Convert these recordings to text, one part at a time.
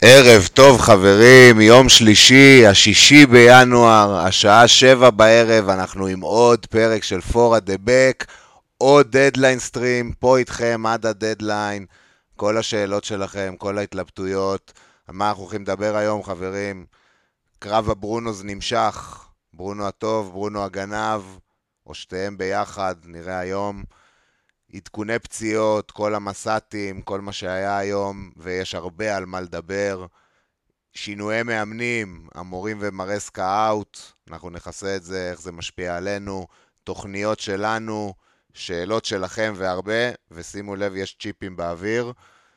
ערב טוב חברים, יום שלישי, השישי בינואר, השעה 7 בערב, אנחנו עם עוד פרק של For the Back, עוד דדליין סטרים, פה איתכם עד הדדליין, כל השאלות שלכם, כל ההתלבטויות, מה אנחנו הולכים לדבר היום חברים? קרב הברונוז נמשך, ברונו הטוב, ברונו הגנב, או שתיהם ביחד, נראה היום. עדכוני פציעות, כל המסאטים, כל מה שהיה היום, ויש הרבה על מה לדבר. שינויי מאמנים, המורים ומרסקה אאוט, אנחנו נכסה את זה, איך זה משפיע עלינו, תוכניות שלנו, שאלות שלכם והרבה, ושימו לב, יש צ'יפים באוויר.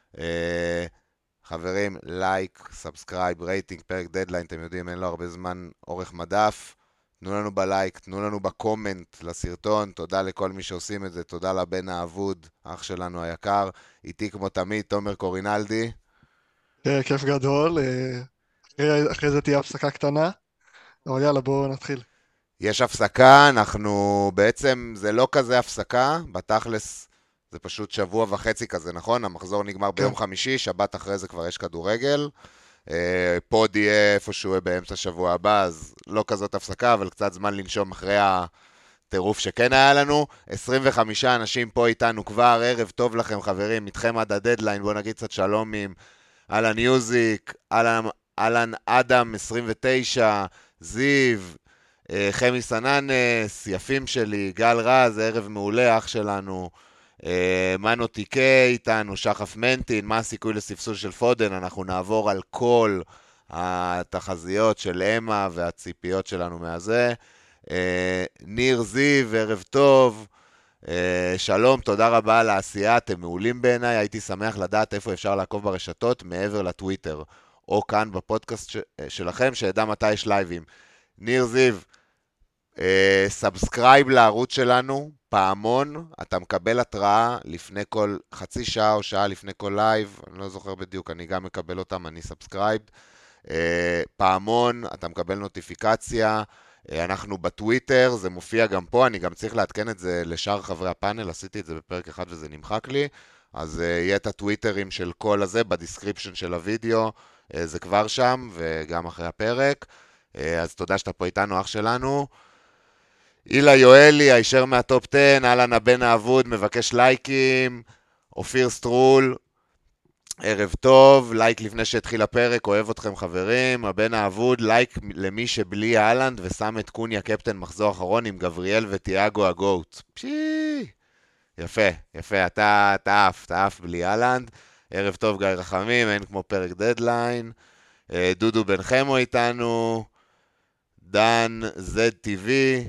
חברים, לייק, סאבסקרייב, רייטינג, פרק דדליין, אתם יודעים, אין לו הרבה זמן אורך מדף. תנו לנו בלייק, תנו לנו בקומנט לסרטון, תודה לכל מי שעושים את זה, תודה לבן האבוד, אח שלנו היקר, איתי כמו תמיד, תומר קורינלדי. כיף גדול, אחרי זה תהיה הפסקה קטנה, אבל יאללה בואו נתחיל. יש הפסקה, אנחנו בעצם, זה לא כזה הפסקה, בתכלס זה פשוט שבוע וחצי כזה, נכון? המחזור נגמר כן, ביום חמישי, שבת אחרי זה כבר יש כדורגל. פוד יהיה איפשהו באמצע שבוע הבא, אז לא כזאת הפסקה, אבל קצת זמן לנשום אחרי הטירוף שכן היה לנו. 25 אנשים פה איתנו כבר, ערב טוב לכם חברים, איתכם עד הדדליין, בואו נגיד קצת שלומים. אלן יוזיק, אלן אדם 29, זיו, חמי סננס, יפים שלי, גל רז, ערב מעולה, אח שלנו, מנו טיקה איתנו, שחף מנטין, מה הסיכוי לספסול של פודן, אנחנו נעבור על כל התחזיות של אמה והציפיות שלנו מהזה. ניר זיו, ערב טוב, שלום, תודה רבה על העשייה, אתם מעולים בעיניי, הייתי שמח לדעת איפה אפשר לעקוב ברשתות מעבר לטוויטר, או כאן בפודקאסט שלכם, שידע מתי יש לייבים. ניר זיו, סאבסקרייב לערוץ שלנו, פעמון, אתה מקבל התראה לפני כל חצי שעה או שעה לפני כל לייב, אני לא זוכר בדיוק, אני גם מקבל אותם, אני סאבסקרייב. פעמון, אתה מקבל נוטיפיקציה, אנחנו בטוויטר, זה מופיע גם פה, אני גם צריך לעדכן את זה לשאר חברי הפאנל, עשיתי את זה בפרק אחד וזה נמחק לי, אז יהיה את הטוויטרים של כל הזה בדיסקריפשן של הוידאו, זה כבר שם וגם אחרי הפרק, אז תודה שאתה פה איתנו, אח שלנו. אילה יואלי, הישר מהטופ 10, אהלן הבן האבוד, מבקש לייקים, אופיר סטרול, ערב טוב, לייק לפני שהתחיל הפרק, אוהב אתכם חברים, הבן האבוד, לייק למי שבלי אהלנד ושם את קוניה קפטן מחזור אחרון עם גבריאל וטיאגו הגוט. פשי, יפה, יפה, אתה עף בלי אהלנד, ערב טוב גיא רחמים, אין כמו פרק דדליין, דודו בן חמו איתנו, דן ZTV,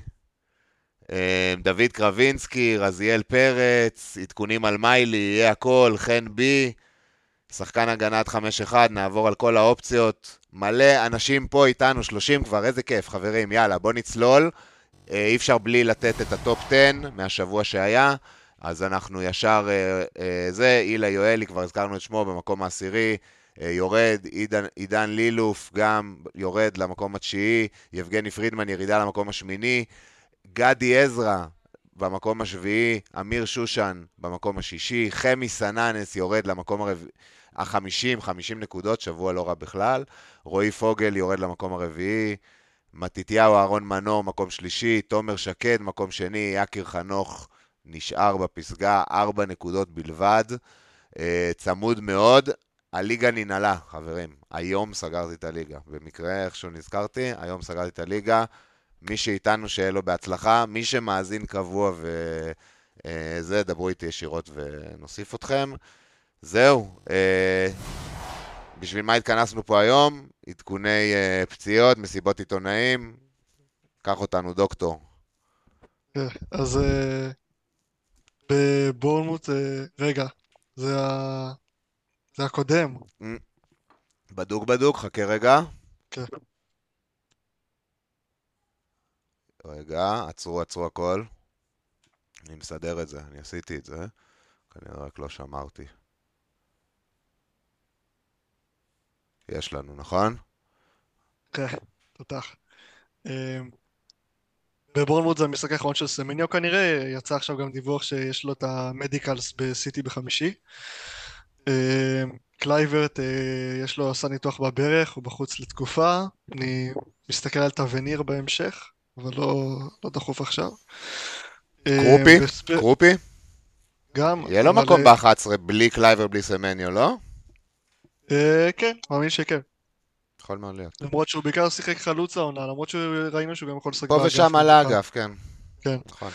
דוד קרבינסקי, רזיאל פרץ, עדכונים על מיילי, יהיה הכל, חן בי, שחקן הגנת 5-1, נעבור על כל האופציות, מלא אנשים פה איתנו, 30 כבר, איזה כיף חברים, יאללה בוא נצלול, אי אפשר בלי לתת את הטופ 10 מהשבוע שהיה, אז אנחנו ישר זה, אילה יואלי, כבר הזכרנו את שמו במקום העשירי, יורד, עידן לילוף גם יורד למקום התשיעי, יבגני פרידמן ירידה למקום השמיני, גדי עזרא במקום השביעי, אמיר שושן במקום השישי, חמי סננס יורד למקום ה-50, 50 נקודות, שבוע לא רע בכלל, רועי פוגל יורד למקום הרביעי, מתיתיהו אהרון מנור מקום שלישי, תומר שקד מקום שני, יקיר חנוך נשאר בפסגה, 4 נקודות בלבד, צמוד מאוד, הליגה ננעלה חברים, היום סגרתי את הליגה, במקרה איכשהו נזכרתי, היום סגרתי את הליגה, מי שאיתנו שיהיה לו בהצלחה, מי שמאזין קבוע וזה, דברו איתי ישירות ונוסיף אתכם. זהו, בשביל מה התכנסנו פה היום? עדכוני פציעות, מסיבות עיתונאים, קח אותנו דוקטור. כן. אז בבורנמוט, רגע, זה, זה הקודם. בדוק בדוק, חכה רגע. כן. רגע, עצרו הכל. אני מסדר את זה, אני עשיתי את זה. כנראה רק לא שמרתי. יש לנו, נכון? כן, תותח. בבורנמוט זה המשחק האחרון של סמיניו כנראה, יצא עכשיו גם דיווח שיש לו את המדיקלס בסיטי בחמישי. קלייברט, יש לו עשה ניתוח בברך, הוא בחוץ לתקופה. אני מסתכל על טווניר בהמשך, אבל לא דחוף עכשיו. קרופי? בספ... קרופי? גם, יהיה לו אבל מקום ב-11 בלי קלייבר, בלי סמניו, לא? כן, מאמין שכן. יכול מאוד להיות. למרות שהוא בעיקר שיחק חלוץ העונה, למרות שראינו שהוא גם יכול לשחק פה באגף ושם מדי על פעם. האגף, כן. כן. נכון.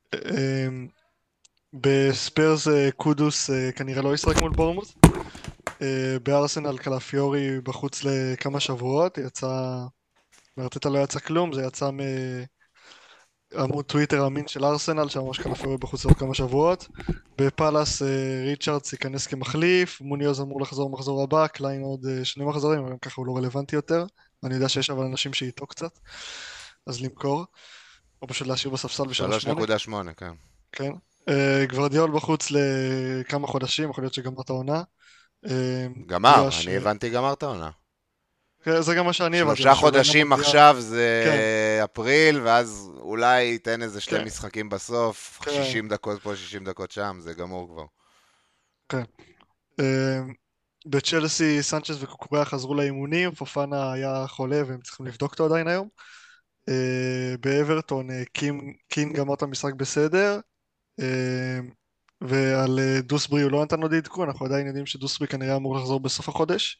בספיירס קודוס כנראה לא ישחק מול בורמוס. בארסנל קלפיורי בחוץ לכמה שבועות, יצא, מארטטה לא יצא כלום, זה יצא מעמוד טוויטר אמין של ארסנל, שאמר שקלפיורי בחוץ לעוד כמה שבועות. בפאלאס ריצ'רדס ייכנס כמחליף, מוניוז אמור לחזור מחזור הבא, קליין עוד 2 מחזורים, אבל גם ככה הוא לא רלוונטי יותר. אני יודע שיש אבל אנשים שאיתו קצת, אז למכור, או פשוט להשאיר בספסל ב-3.8. 3.8, כן. כן. גוורדיאול בחוץ לכמה חודשים, יכול להיות שגמר את העונה. גמר, אני הבנתי גמר את העונה. זה גם מה שאני הבנתי. 3 חודשים עכשיו זה כן. אפריל, ואז אולי ייתן איזה 2 כן. משחקים בסוף, כן. 60 דקות פה, 60 דקות שם, זה גמור כבר. כן. בצ'לסי סנצ'ס וקוקוריה חזרו לאימונים, פופנה היה חולה והם צריכים לבדוק אותו עדיין היום. באברטון קין גמר את המשחק בסדר, ועל דוסברי הוא לא נתן עוד עדכון, אנחנו עדיין יודעים שדוסברי כנראה אמור לחזור בסוף החודש.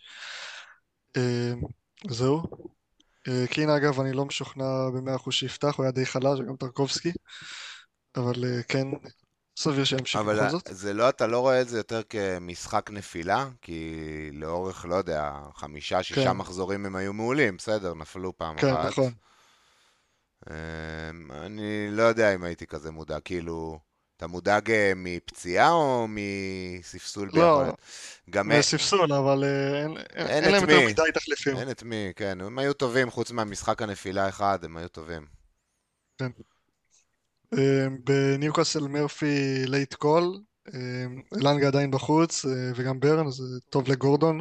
זהו. קין אגב אני לא משוכנע ב100% שיפתח, הוא היה די חלש, וגם טרקובסקי, אבל כן, סביר שימשיך אבל בכל זאת. זה לא, אתה לא רואה את זה יותר כמשחק נפילה? כי לאורך, לא יודע, 5-6 כן, מחזורים הם היו מעולים, בסדר, נפלו פעם כן, אחת. נכון. אני לא יודע אם הייתי כזה מודאג, כאילו, אתה מודאג מפציעה או מספסול לא, ביכולת? גם מספסול, אבל אין אין את להם יותר מי, מדי תחליפים. אין את מי, כן, הם היו טובים, חוץ מהמשחק הנפילה אחד, הם היו טובים. כן. בניוקאסל מרפי לייט קול, אלנגה עדיין בחוץ, וגם ברן, זה טוב לגורדון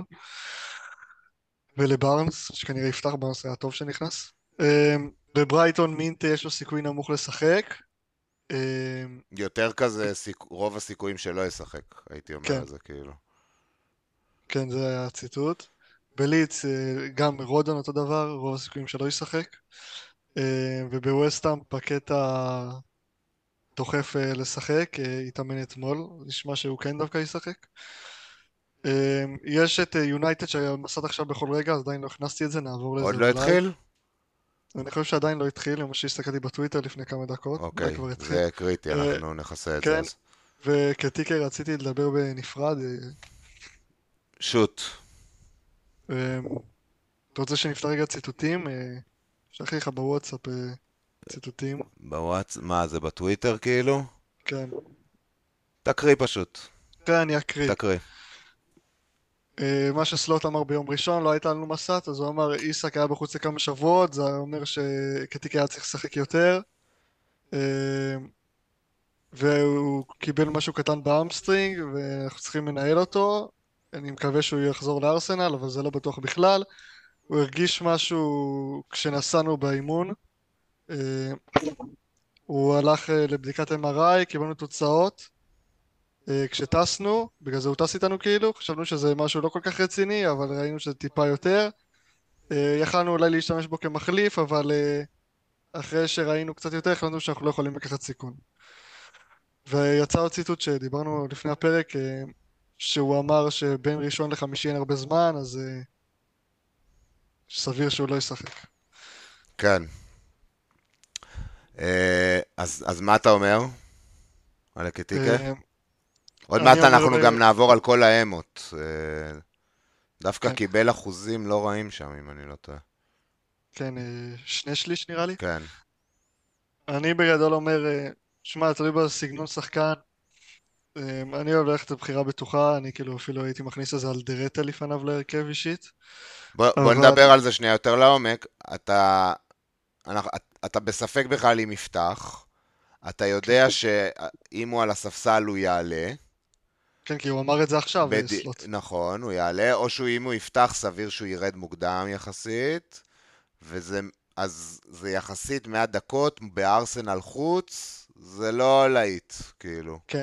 ולברנס, שכנראה יפתח, ברנס היה טוב שנכנס. בברייטון מינטה יש לו סיכוי נמוך לשחק. יותר כזה, רוב הסיכויים שלא ישחק, הייתי אומר כן, את זה, כאילו. כן, זה היה הציטוט. בליץ גם רודון אותו דבר, רוב הסיכויים שלא ישחק. ובווסטהאם פקטה דוחף לשחק, התאמן אתמול, נשמע שהוא כן דווקא ישחק. יש את יונייטד שמסד עכשיו בכל רגע, אז עדיין לא הכנסתי את זה, נעבור עוד לזה לא אולי. התחיל? אני חושב שעדיין לא התחיל, למה שהסתכלתי בטוויטר לפני כמה דקות, אולי אוקיי, כבר התחיל. זה קריטי, אנחנו נכסה את זה כן, אז. וכטיקר רציתי לדבר בנפרד. שוט. אתה רוצה שנפתח רגע ציטוטים? שלחתי לך בוואטסאפ ציטוטים. בוואטס, מה זה בטוויטר כאילו? כן. תקריא פשוט, כן, אני אקריא. תקריא. מה שסלוט אמר ביום ראשון, לא הייתה לנו מסת, אז הוא אמר איסק היה בחוץ לכמה שבועות, זה אומר שקטיק היה צריך לשחק יותר, והוא קיבל משהו קטן באמסטרינג, ואנחנו צריכים לנהל אותו. אני מקווה שהוא יחזור לארסנל, אבל זה לא בטוח בכלל. הוא הרגיש משהו כשנסענו באימון. הוא הלך לבדיקת MRI, קיבלנו תוצאות. כשטסנו, בגלל זה הוא טס איתנו כאילו, חשבנו שזה משהו לא כל כך רציני, אבל ראינו שזה טיפה יותר. יכלנו אולי להשתמש בו כמחליף, אבל אחרי שראינו קצת יותר, החלטנו שאנחנו לא יכולים לקחת סיכון. ויצא עוד ציטוט שדיברנו לפני הפרק, שהוא אמר שבין ראשון לחמישי אין הרבה זמן, אז סביר שהוא לא ישחק. כן. אז מה אתה אומר? על הקטיקה? עוד מעט אנחנו גם נעבור על כל האמות. דווקא קיבל אחוזים לא רעים שם, אם אני לא טועה. כן, 2/3 נראה לי. כן. אני בגדול אומר, שמע, תלוי בסגנון שחקן. אני אוהב ללכת לבחירה בטוחה, אני כאילו אפילו הייתי מכניס את זה על דרטה לפניו להרכב אישית. בוא נדבר על זה שנייה יותר לעומק. אתה בספק בכלל אם יפתח. אתה יודע שאם הוא על הספסל הוא יעלה. כן, כי הוא אמר את זה עכשיו, סלוט. נכון, הוא יעלה, או אם הוא יפתח סביר שהוא ירד מוקדם יחסית. אז זה יחסית 100 דקות בארסנל חוץ, זה לא להיט, כאילו. כן,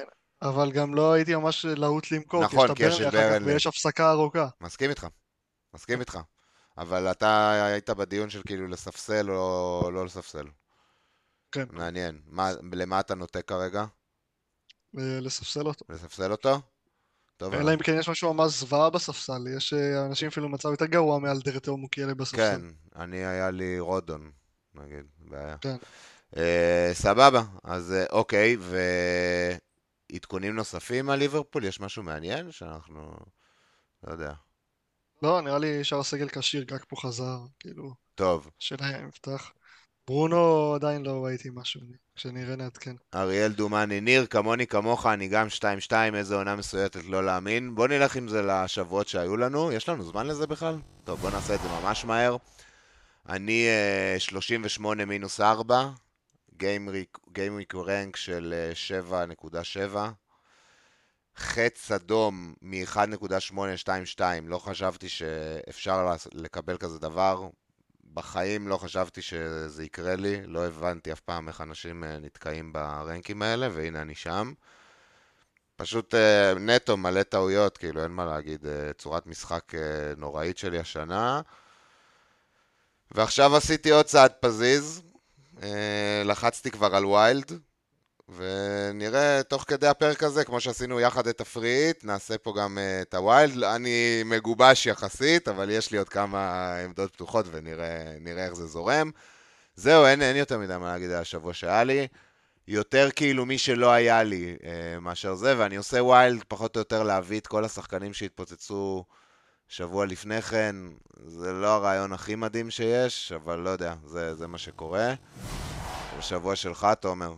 אבל גם לא הייתי ממש להוט למכור, כי יש את נכון, כי יש הברנלי את אחר כך ברנלי. ויש הפסקה ארוכה. מסכים איתך, מסכים איתך. אבל אתה היית בדיון של כאילו לספסל או לא לספסל. כן, מעניין. למה אתה נוטה כרגע? לספסל אותו. לספסל אותו? טוב אלא מאוד. אם כן יש משהו ממש זוועה בספסל, יש אנשים אפילו במצב יותר גרוע מאלדרטה או מוקיאלה בספסל. כן, היה לי רודון, נגיד, בעיה. כן. סבבה, אז אוקיי, ועדכונים נוספים על ליברפול? יש משהו מעניין שאנחנו... לא יודע. לא, נראה לי שאר הסגל כשיר, גג פה חזר, כאילו, טוב, השאלה אם יפתח. ברונו עדיין לא ראיתי משהו, כשנראה נעדכן. אריאל דומני, ניר, כמוני כמוך, אני גם 2-2, איזה עונה מסויטת לא להאמין. בוא נלך עם זה לשבועות שהיו לנו, יש לנו זמן לזה בכלל? טוב, בוא נעשה את זה ממש מהר. אני 38 מינוס 4, גיימריק רנק של 7.7, חץ אדום מ-1.822, לא חשבתי שאפשר לקבל כזה דבר, בחיים לא חשבתי שזה יקרה לי, לא הבנתי אף פעם איך אנשים נתקעים ברנקים האלה, והנה אני שם. פשוט נטו מלא טעויות, כאילו אין מה להגיד, צורת משחק נוראית שלי השנה. ועכשיו עשיתי עוד צעד פזיז, לחצתי כבר על ויילד, ונראה תוך כדי הפרק הזה, כמו שעשינו יחד את הפריט, נעשה פה גם את הוויילד. אני מגובש יחסית, אבל יש לי עוד כמה עמדות פתוחות ונראה איך זה זורם. זהו, אין יותר מדי מה להגיד על השבוע שהיה לי. יותר כאילו מי שלא היה לי מאשר זה, ואני עושה וויילד פחות או יותר להביא את כל השחקנים שהתפוצצו שבוע לפני כן. זה לא הרעיון הכי מדהים שיש, אבל לא יודע, זה מה שקורה. בשבוע שלך, תומר.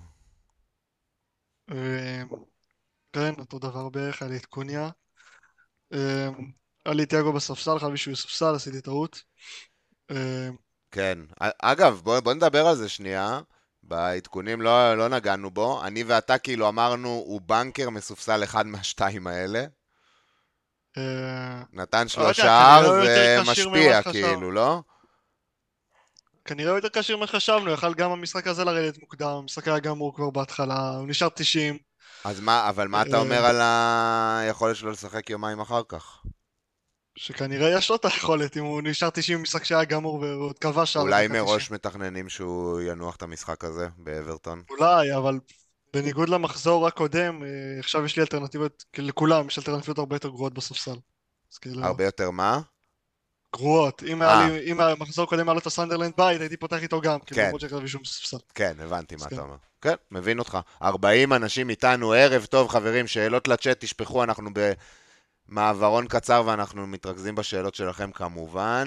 כן, אותו דבר בערך, היה לי את קוניה. היה לי תיאגו בספסל, חשבתי שהוא יספסל, עשיתי טעות. כן. אגב, בוא נדבר על זה שנייה. בעדכונים לא נגענו בו. אני ואתה כאילו אמרנו, הוא בנקר מסופסל אחד מהשתיים האלה. נתן לא יודע, שלושה, זה משפיע כאילו, לא? כנראה הוא יותר כשיר ממה שחשבנו, יכל גם המשחק הזה לרדת מוקדם, המשחק היה גמור כבר בהתחלה, הוא נשאר 90. אבל מה אתה אומר על היכולת שלו לשחק יומיים אחר כך? שכנראה יש לו את היכולת, אם הוא נשאר 90 במשחק שהיה גמור והוא עוד כבש שער אולי בדקה 90. מראש מתכננים שהוא ינוח את המשחק הזה באברטון? אולי, אבל בניגוד למחזור הקודם, עכשיו יש לי אלטרנטיבות, כאילו לכולם יש אלטרנטיבות הרבה יותר גרועות בספסל. אז כאילו, הרבה יותר מה? גרועות. אה, אם המחזור הקודם היה לו את הסנדרלנד בית, הייתי פותח איתו גם, כאילו כן, למרות שחשבתי שהוא בספסל. כן, הבנתי מה אז כן. אתה אומר. כן, מבין אותך. 40 אנשים איתנו, ערב טוב חברים, שאלות לצ'אט תשפכו, אנחנו במעברון קצר ואנחנו מתרכזים בשאלות שלכם כמובן.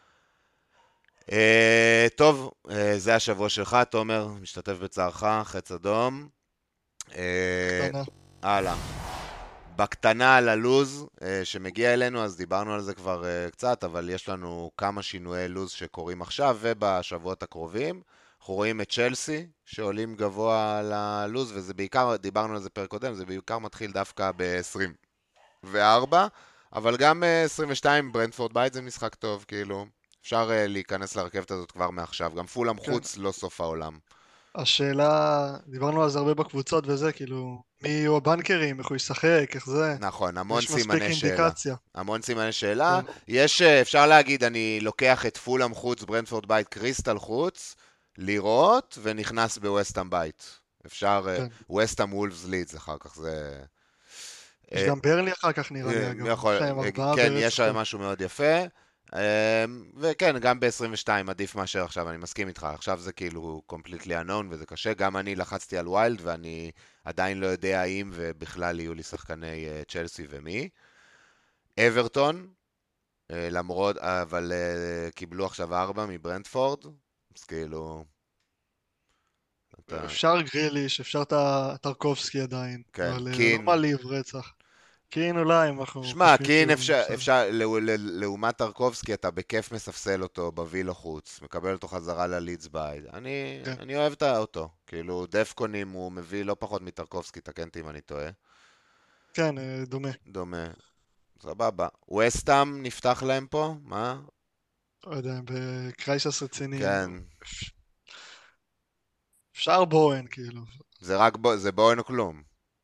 טוב, זה השבוע שלך, תומר, משתתף בצערך, חץ אדום. אה, קטנה. הלאה. בקטנה על הלוז שמגיע אלינו, אז דיברנו על זה כבר קצת, אבל יש לנו כמה שינויי לוז שקורים עכשיו ובשבועות הקרובים. אנחנו רואים את צ'לסי שעולים גבוה על הלוז, וזה בעיקר, דיברנו על זה פרק קודם, זה בעיקר מתחיל דווקא ב-24, אבל גם 22 ברנטפורד בית זה משחק טוב, כאילו, אפשר להיכנס לרכבת הזאת כבר מעכשיו, גם פולאם כן. חוץ לא סוף העולם. השאלה, דיברנו על זה הרבה בקבוצות וזה, כאילו, מי יהיו הבנקרים, איך הוא ישחק, איך זה, נכון, המון יש מספיק סימני שאלה. אינדיקציה. המון סימני שאלה. כן, יש, אפשר להגיד, אני לוקח את פולאם חוץ, ברנטפורד בית, קריסטל חוץ, לראות, ונכנס בווסטהאם בית. אפשר, כן. ווסטהאם וולפס לידס אחר כך, זה... יש גם ברלי אחר כך נראה לי, מי אגב. יכול, יש להם ארבעה כן, יש ברצף שם טוב. משהו מאוד יפה. וכן, גם ב-22 עדיף מאשר עכשיו, אני מסכים איתך. עכשיו זה כאילו completely unknown וזה קשה. גם אני לחצתי על ויילד ואני עדיין לא יודע האם ובכלל יהיו לי שחקני צ'לסי ומי. אברטון, למרות, אבל קיבלו עכשיו 4 מברנטפורד, אז כאילו, אתה, אפשר גריליש, אפשר את הטרקובסקי עדיין, כן, אבל לא קין, מעליב רצח. כן, אולי, אם אנחנו שמע, חושבים קין שהוא אפשר, בסדר. לעומת טרקובסקי אתה בכיף מספסל אותו בווילו חוץ, מקבל אותו חזרה ללידס בית, כן, אני אוהב אותו, כאילו דפקונים הוא מביא לא פחות מטרקובסקי, תקן אותי אם אני טועה, כן, דומה. דומה, סבבה, וסטאם נפתח להם פה, מה? לא יודע, בקרייסס רציני. כן, אפשר בוהן, כאילו. זה בואן או כלום,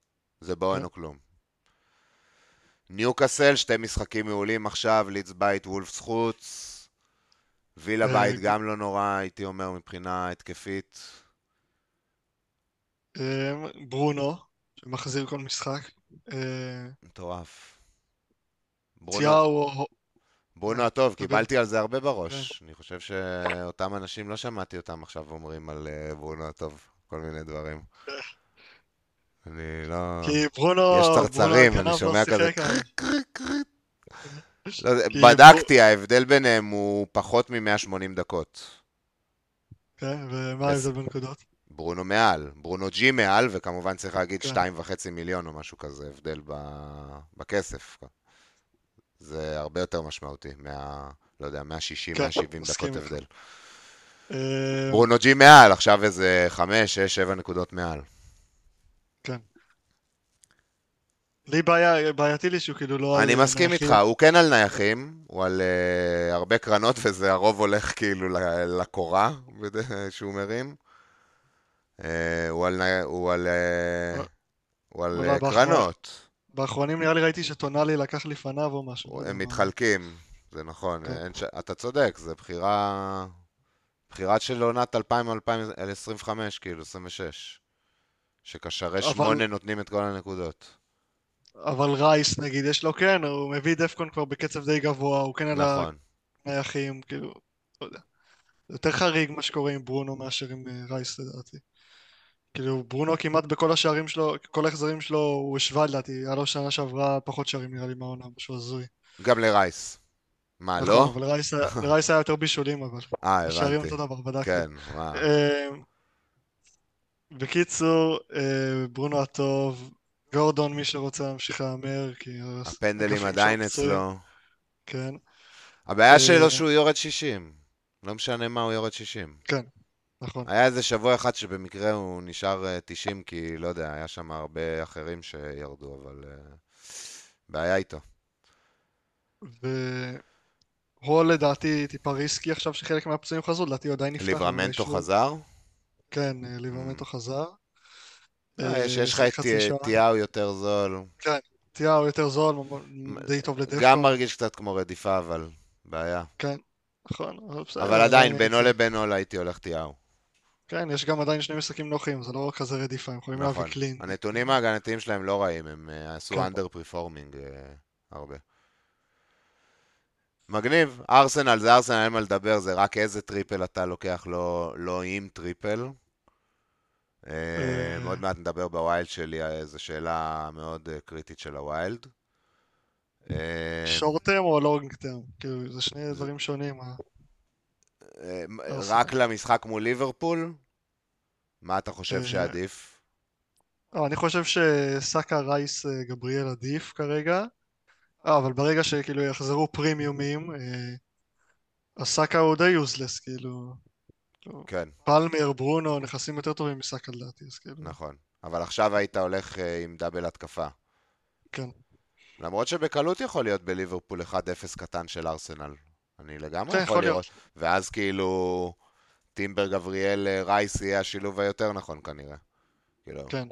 זה בואין כן. או כלום. ניוקאסל, שתי משחקים מעולים עכשיו, לידס בית, וולפס חוץ. וילה בית גם לא נורא, הייתי אומר, מבחינה התקפית. ברונו, שמחזיר כל משחק. מטורף. ברונו, ציאו, ברונו הטוב, דבר. קיבלתי על זה הרבה כן. בראש. אני חושב שאותם אנשים, לא שמעתי אותם עכשיו אומרים על ברונו הטוב, כל מיני דברים. אני לא... כי יש ברונו צרצרים, אני הגנב לא שומע כזה שיחק. קריק קריק קריק. לא יודע, כי בדקתי, ההבדל ביניהם הוא פחות מ-180 דקות. כן, ומה בס- ההבדל בנקודות? ברונו מעל, ברונו ג'י מעל, וכמובן צריך להגיד כן. 2.5 מיליון או משהו כזה, הבדל בכסף. זה הרבה יותר משמעותי, לא יודע, 160, כן, 170 מסכים דקות איתך. הבדל. אה, ברונו ג'י מעל, עכשיו איזה 5, 6, 7 נקודות מעל. כן. בעייתי לי שהוא כאילו לא על אני מסכים איתך, נייחים. הוא כן על נייחים, הוא על הרבה קרנות, וזה הרוב הולך כאילו לקורה שהוא מרים. הוא על, הוא על, הוא על אבל קרנות. באחרונים נראה לי ראיתי שטונאלי לקח לפניו או משהו, לא יודע הם מה. מתחלקים, זה נכון, כן. אתה צודק, זה בחירת של עונת 2025, כאילו, 26, שקשרי אבל 8 נותנים את כל הנקודות. אבל רייס נגיד, יש לו כן, הוא מביא דפקון כבר בקצב די גבוה, הוא כן על נכון. הנייחים, כאילו, לא יודע. זה יותר חריג מה שקורה עם ברונו מאשר עם רייס לדעתי. כאילו, ברונו כמעט בכל השערים שלו, כל ההחזרים שלו, הוא השווה לדעתי, היה לו שנה שעברה פחות שערים נראה לי מהעונה, משהו הזוי. גם לרייס. מה, נכון, לא? אבל לרייס היה יותר בישולים, אבל השערים הבנתי. אותו דבר, בדקתי. כן, וואו. אה, בקיצור, ברונו הטוב, גורדון מי שרוצה להמשיך להמר, כי הפנדלים האגפים שם עדיין פצועים, אצלו. כן. הבעיה שלו אה, שהוא יורד 60. לא משנה מה, הוא יורד 60. כן, נכון. היה איזה שבוע אחד שבמקרה הוא נשאר 90, כי לא יודע, היה שם הרבה אחרים שירדו, אבל בעיה איתו. והול לדעתי טיפה ריסקי עכשיו שחלק מהפצועים חזרו, לדעתי הוא עדיין נפתח, אבל אולי ליברמנטו שוב. חזר? כן, Mm. ליברמנטו חזר. יש לך שיחק את חצי שעה. טיאו יותר זול. כן, טיאו יותר זול, די טוב גם לדפקון. מרגיש קצת כמו רדיפה, אבל בעיה. כן, נכון, אבל אבל בסדר, עדיין, עדיין בינו יציב. לבינו הייתי הולך טיאו. כן, יש גם עדיין שני משחקים נוחים, זה לא כזה רדיפה, הם יכולים להביא נכון. קלין. הנתונים ההגנתיים שלהם לא רעים, הם עשו כן, אנדר פרפורמינג הרבה. מגניב, ארסנל זה ארסנל, אין מה לדבר, זה רק איזה טריפל אתה לוקח, לא עם טריפל. אה, עוד מעט נדבר בווילד שלי, זו שאלה מאוד קריטית של הווילד. אה, שורט טרם או לונג טרם? כאילו, זה שני זה- דברים שונים, רק ארסנל. למשחק מול ליברפול, מה אתה חושב שעדיף? אני חושב שסאקה רייס גבריאל עדיף כרגע. אבל ברגע שכאילו יחזרו פרימיומים, הסאקה הוא די יוזלס, כאילו, כן, פלמר, ברונו, נכנסים יותר טובים מסאקה לדעתי, אז כאילו, נכון. אבל עכשיו היית הולך עם דאבל התקפה. כן. למרות שבקלות יכול להיות בליברפול 1-0 קטן של ארסנל. אני לגמרי כן, יכול יכול לראות. להיות, ואז כאילו טימבר גבריאל רייס יהיה השילוב היותר נכון כנראה. כאילו. כן.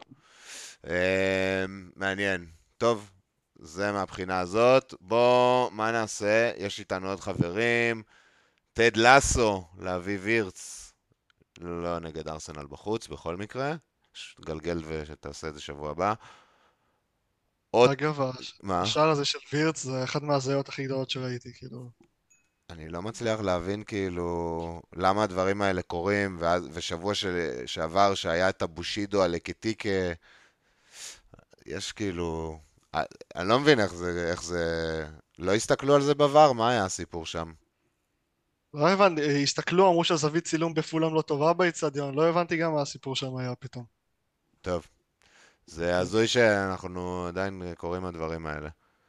מעניין. טוב, זה מהבחינה הזאת. בוא, מה נעשה? יש איתנו עוד חברים. טד לסו, לאביב וירץ. לא נגד ארסנל בחוץ, בכל מקרה. גלגל ושתעשה את זה שבוע הבא. עוד... אגב, מה? השער הזה של וירץ זה אחת מההזיות הכי גדולות שראיתי, כאילו. אני לא מצליח להבין כאילו למה הדברים האלה קורים, ושבוע שעבר שהיה את הבושידו על אקטיקה, יש כאילו... אני לא מבין איך זה... לא הסתכלו על זה בעבר? מה היה הסיפור שם? לא הבנתי, הסתכלו, אמרו שהזווית צילום בפולאם לא טובה באיצטדיון, לא הבנתי גם מה הסיפור שם היה פתאום. טוב, זה כן. הזוי שאנחנו עדיין קוראים הדברים האלה.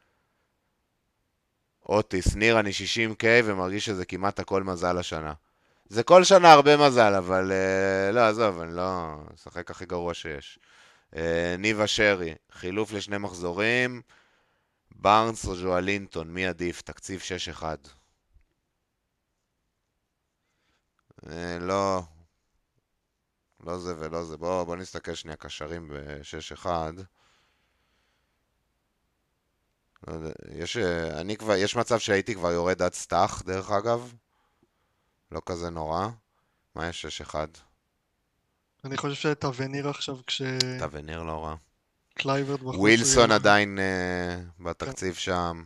אוטיס, ניר, אני 60K ומרגיש שזה כמעט הכל מזל השנה. זה כל שנה הרבה מזל, אבל לא, עזוב, אני לא... אשחק הכי גרוע שיש. ניבה שרי, חילוף לשני מחזורים, בארנס או ז'ואלינטון, מי עדיף? תקציב 6-1. לא, לא זה ולא זה. בוא נסתכל שנייה קשרים ב-6-1. לא יודע, יש מצב שהייתי כבר יורד עד סטאח, דרך אגב. לא כזה נורא. מה יש 6-1? אני חושב שטווניר עכשיו טווניר לא רע. כשקלייברד בחוץ הוא יהיה ווילסון לו... עדיין כן, בתקציב שם.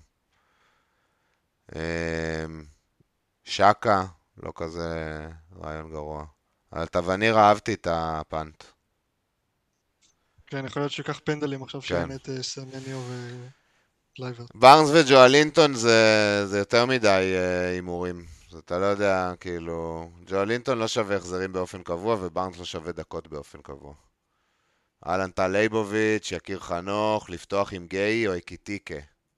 אה, שקה, לא כזה רעיון גרוע. אבל טווניר אהבתי את הפאנט. כן, יכול להיות שהוא ייקח פנדלים עכשיו כן. שאין את סמניו וקלייברד. בארנס וג'ואלינטון זה יותר מדי הימורים. אתה לא יודע, כאילו... ג'ואלינטון לא שווה החזרים באופן קבוע, ובארנס לא שווה דקות באופן קבוע. אלן טל ליבוביץ', יקיר חנוך, לפתוח עם גיי או איקיטיקה.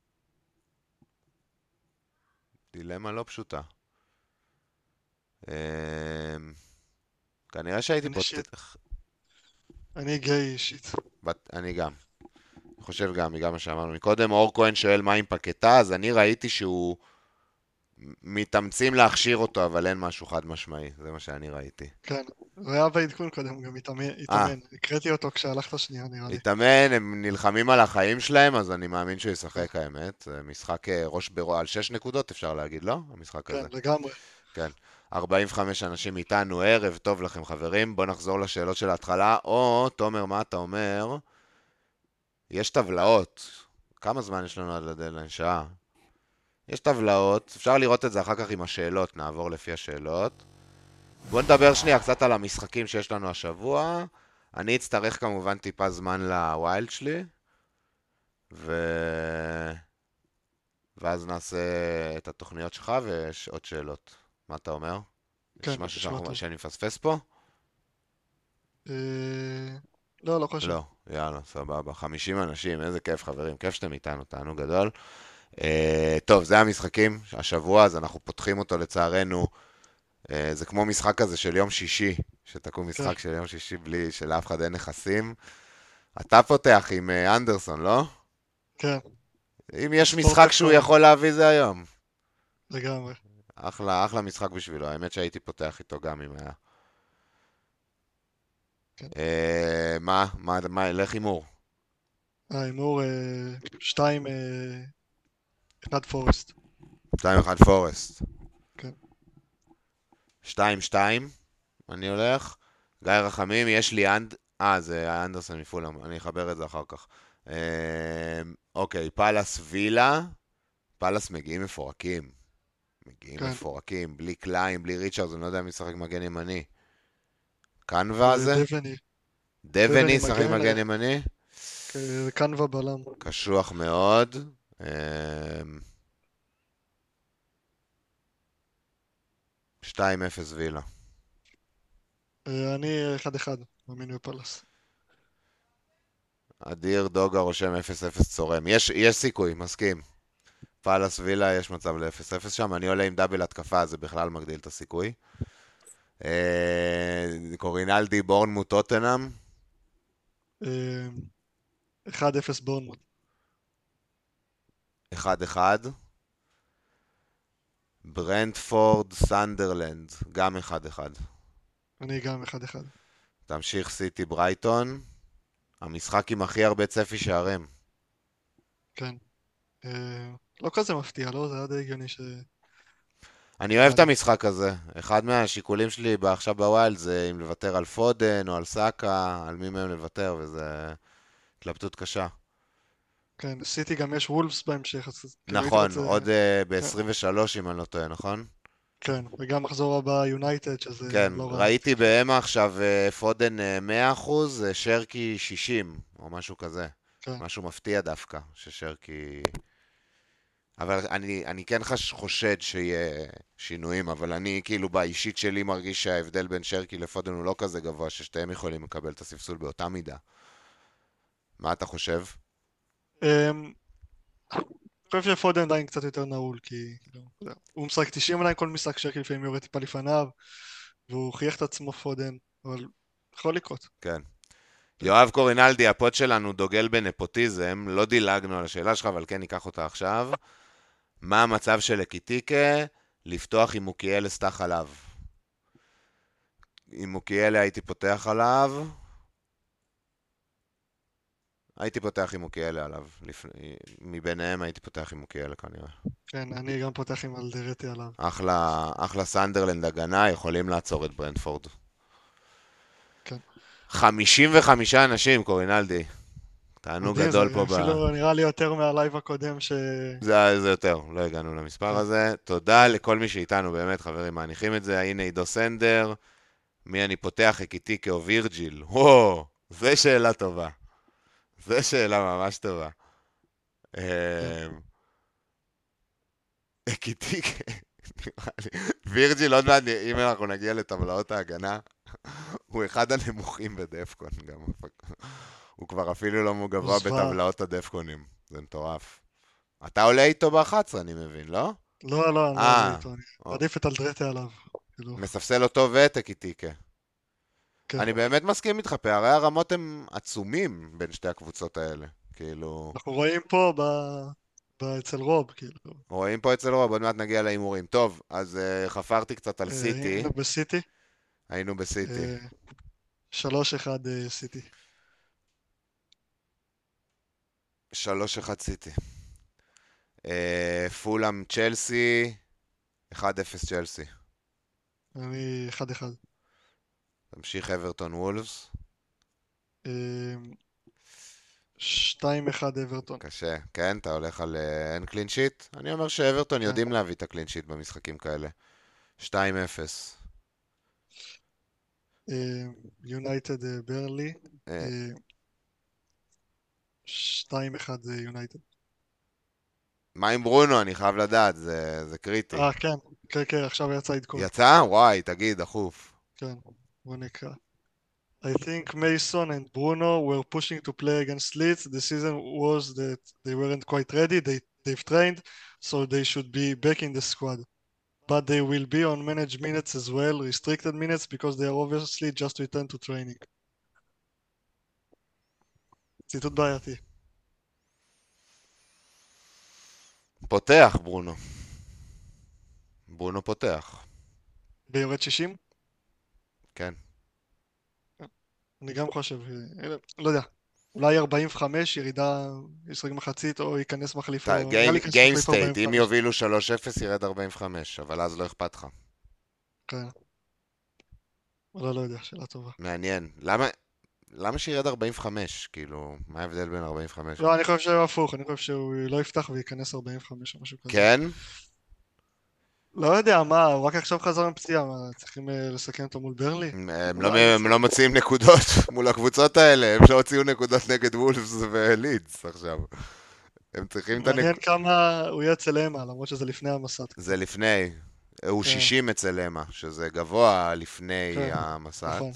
דילמה לא פשוטה. כנראה שהייתי אני אישית, פותח... אני גיי אישית. אני גם. אני חושב גם מה שאמרנו מקודם. אור כהן שואל מה עם פקטה, אז אני ראיתי שהוא מתאמצים להכשיר אותו, אבל אין משהו חד משמעי. זה מה שאני ראיתי. כן, הוא היה בעדכון קודם, הוא גם אה, התאמן. הקראתי אותו כשהלכת שנייה נראה לי. להתאמן, הם נלחמים על החיים שלהם, אז אני מאמין שהוא כן, ישחק האמת. זה משחק ראש בראש על 6 נקודות, אפשר להגיד, לא? המשחק כן, הזה. לגמרי. כן. 45 אנשים איתנו, ערב טוב לכם חברים. בואו נחזור לשאלות של ההתחלה. או, תומר, מה אתה אומר? יש טבלאות. כמה זמן יש לנו עד לדדליין? שעה. יש טבלאות, אפשר לראות את זה אחר כך עם השאלות, נעבור לפי השאלות. בואו נדבר שנייה קצת על המשחקים שיש לנו השבוע. אני אצטרך כמובן טיפה זמן לווילד שלי, ו... ואז נעשה את התוכניות שלך ויש עוד שאלות. מה אתה אומר? יש כן, משהו נשמע טוב. שאני מפספס פה? אה, לא, לא חושב. לא, יאללה, סבבה. 50 אנשים, איזה כיף חברים, כיף שאתם איתנו, תענוג גדול. טוב, זה המשחקים השבוע, אז אנחנו פותחים אותו לצערנו. זה כמו משחק כזה של יום שישי, שתקום כן, משחק של יום שישי בלי שלאף אחד אין נכסים. אתה פותח עם אנדרסון, לא? כן, אם יש משחק ספורטק שהוא כהן, יכול להביא זה היום. לגמרי. אחלה, אחלה משחק בשבילו, האמת שהייתי פותח איתו גם אם היה. כן. לך הימור. ההימור 2, 1 פורסט. 2-1 פורסט. כן. 2-2, אני הולך. גיא רחמים, יש לי זה אנדרסון מפולאם, אני אחבר את זה אחר כך. אוקיי, פאלאס וילה. פאלאס מגיעים מפורקים. מגיעים כן. מפורקים, בלי קליין, בלי ריצ'רדס, אני לא יודע מי ישחק מגן ימני. קנווה הזה? דבני. דבני דבני ישחק מגן, מגן ימני? קנווה בלם. קשוח מאוד. 2-0 וילה. אני 1-1, מאמין בפלס. אדיר דוגה רושם 0-0 צורם. יש סיכוי, מסכים. פאלאס וילה יש מצב ל-0-0 שם, אני עולה עם דאבל התקפה, זה בכלל מגדיל את הסיכוי. קורינלדי בורנמוט טוטנאם. 1-0 בורנמוט. 1-1. ברנדפורד סנדרלנד, גם 1-1. אני גם 1-1. תמשיך סיטי ברייטון. המשחק עם הכי הרבה צפי שערים. כן. לא כזה מפתיע, לא? זה היה די הגיוני ש... אני אוהב את אחד. המשחק הזה. אחד מהשיקולים שלי עכשיו בווילד זה אם לוותר על פודן או על סאקה, על מי מהם לוותר, וזה התלבטות קשה. כן, סיטי גם יש וולפס בהמשך, אז כאילו הייתי נכון, רוצה... עוד כן, ב-23 אם אני לא טועה, נכון? כן, וגם מחזור הבא יונייטד, שזה כן, לא רע. ראיתי בהמה עכשיו פודן 100%, שרקי 60, או משהו כזה. כן, משהו מפתיע דווקא, ששרקי... אבל אני כן חושד שיהיה שינויים, אבל אני כאילו באישית שלי מרגיש שההבדל בין שרקי לפודן הוא לא כזה גבוה, ששתיהם יכולים לקבל את הספסול באותה מידה. מה אתה חושב? אני חושב שפודן עדיין קצת יותר נעול, כי כאילו, אתה יודע, הוא משחק 90 עדיין כל משחק, שקל לפעמים יורד טיפה לפניו, והוא הוכיח את עצמו פודן, אבל יכול לקרות. כן. יואב קורינלדי, הפוד שלנו דוגל בנפוטיזם, לא דילגנו על השאלה שלך, אבל כן ניקח אותה עכשיו. מה המצב של אקיטיקה לפתוח עם מוקיאל אסתח עליו? עם מוקיאל הייתי פותח עליו. הייתי פותח עם מוקיאלה עליו. מביניהם הייתי פותח עם מוקיאלה כנראה. כן, אני גם פותח עם אלדרטי עליו. אחלה סנדרלנד הגנה, יכולים לעצור את ברנדפורד. כן. 55 אנשים, קורינלדי. תענוג מדהים, זה גדול פה אפילו נראה לי יותר מהלייב הקודם זה יותר, לא הגענו למספר כן, הזה. תודה לכל מי שאיתנו, באמת, חברים, מעניחים את זה. הנה עידו סנדר. מי אני פותח, אקיטיקה או וירג'יל? וואו, זו שאלה טובה. זו שאלה ממש טובה. כן. אקיטיקה, נראה לי. וירג'יל, עוד מעט, אם אנחנו נגיע לטבלאות ההגנה, הוא אחד הנמוכים בדפקון גם. הוא כבר אפילו לא הוא גבוה זוועה. בטבלאות הדפקונים. זה מטורף. אתה עולה איתו ב-11, אני מבין, לא? לא, לא, אני לא עולה אה, איתו, אני מעדיף את אלדרטי עליו. כאילו, מספסל אותו ואת אקיטיקה. כן. אני באמת מסכים איתך, פערי הרמות הם עצומים בין שתי הקבוצות האלה. כאילו, אנחנו רואים פה אצל רוב, כאילו. רואים פה אצל רוב, עוד מעט נגיע להימורים. טוב, אז חפרתי קצת על סיטי. היינו בסיטי, היינו בסיטי. 3-1 סיטי. 3-1 סיטי. פולאם צ'לסי, 1-0 צ'לסי. אני 1-1. תמשיך אברטון וולפס. 2-1 אברטון. קשה, כן? אתה הולך על אין קלין שיט? אני אומר שאברטון כן. יודעים להביא את הקלין שיט במשחקים כאלה. 2-0. יונייטד ברנלי. אה, 2-1 יונייטד. מה עם ברונו? אני חייב לדעת, זה קריטי. כן. כן, כן, עכשיו יצא עדכון. יצא? וואי, תגיד, דחוף. כן, בוא נקרא. I think Mason and Bruno were pushing to play against Leeds. The season was that they weren't quite ready. They've trained, so they should be back in the squad. But they will be on managed minutes as well, restricted minutes, because they are obviously just returned to training. ציטוט בעייתי. פותח, ברונו. ברונו פותח. ביורד 60? כן. אני גם חושב, לא יודע, אולי 45, ירידה, ישחק מחצית, או ייכנס מחליפו, נראה לי ייכנס גיים מחליפו סטייט, אם 45. יובילו 3-0 ירד 45, אבל אז לא אכפת לך. כן. לא יודע, שאלה טובה. מעניין. למה שירד 45? כאילו, מה ההבדל בין 45? לא, אני חושב שהוא הפוך, אני חושב שהוא לא יפתח וייכנס 45 או משהו כזה. כן? לא יודע, מה, הוא רק עכשיו חזר מפציעה, מה, צריכים לסכן אותו מול ברלי? הם לא מוציאים נקודות מול הקבוצות האלה, הם לא הוציאו נקודות נגד וולפס ולידס עכשיו. הם צריכים את מעניין כמה הוא יהיה אצל אמה, למרות שזה לפני המסת. זה לפני. הוא 60 אצל אמה, שזה גבוה לפני כן, המסת. נכון.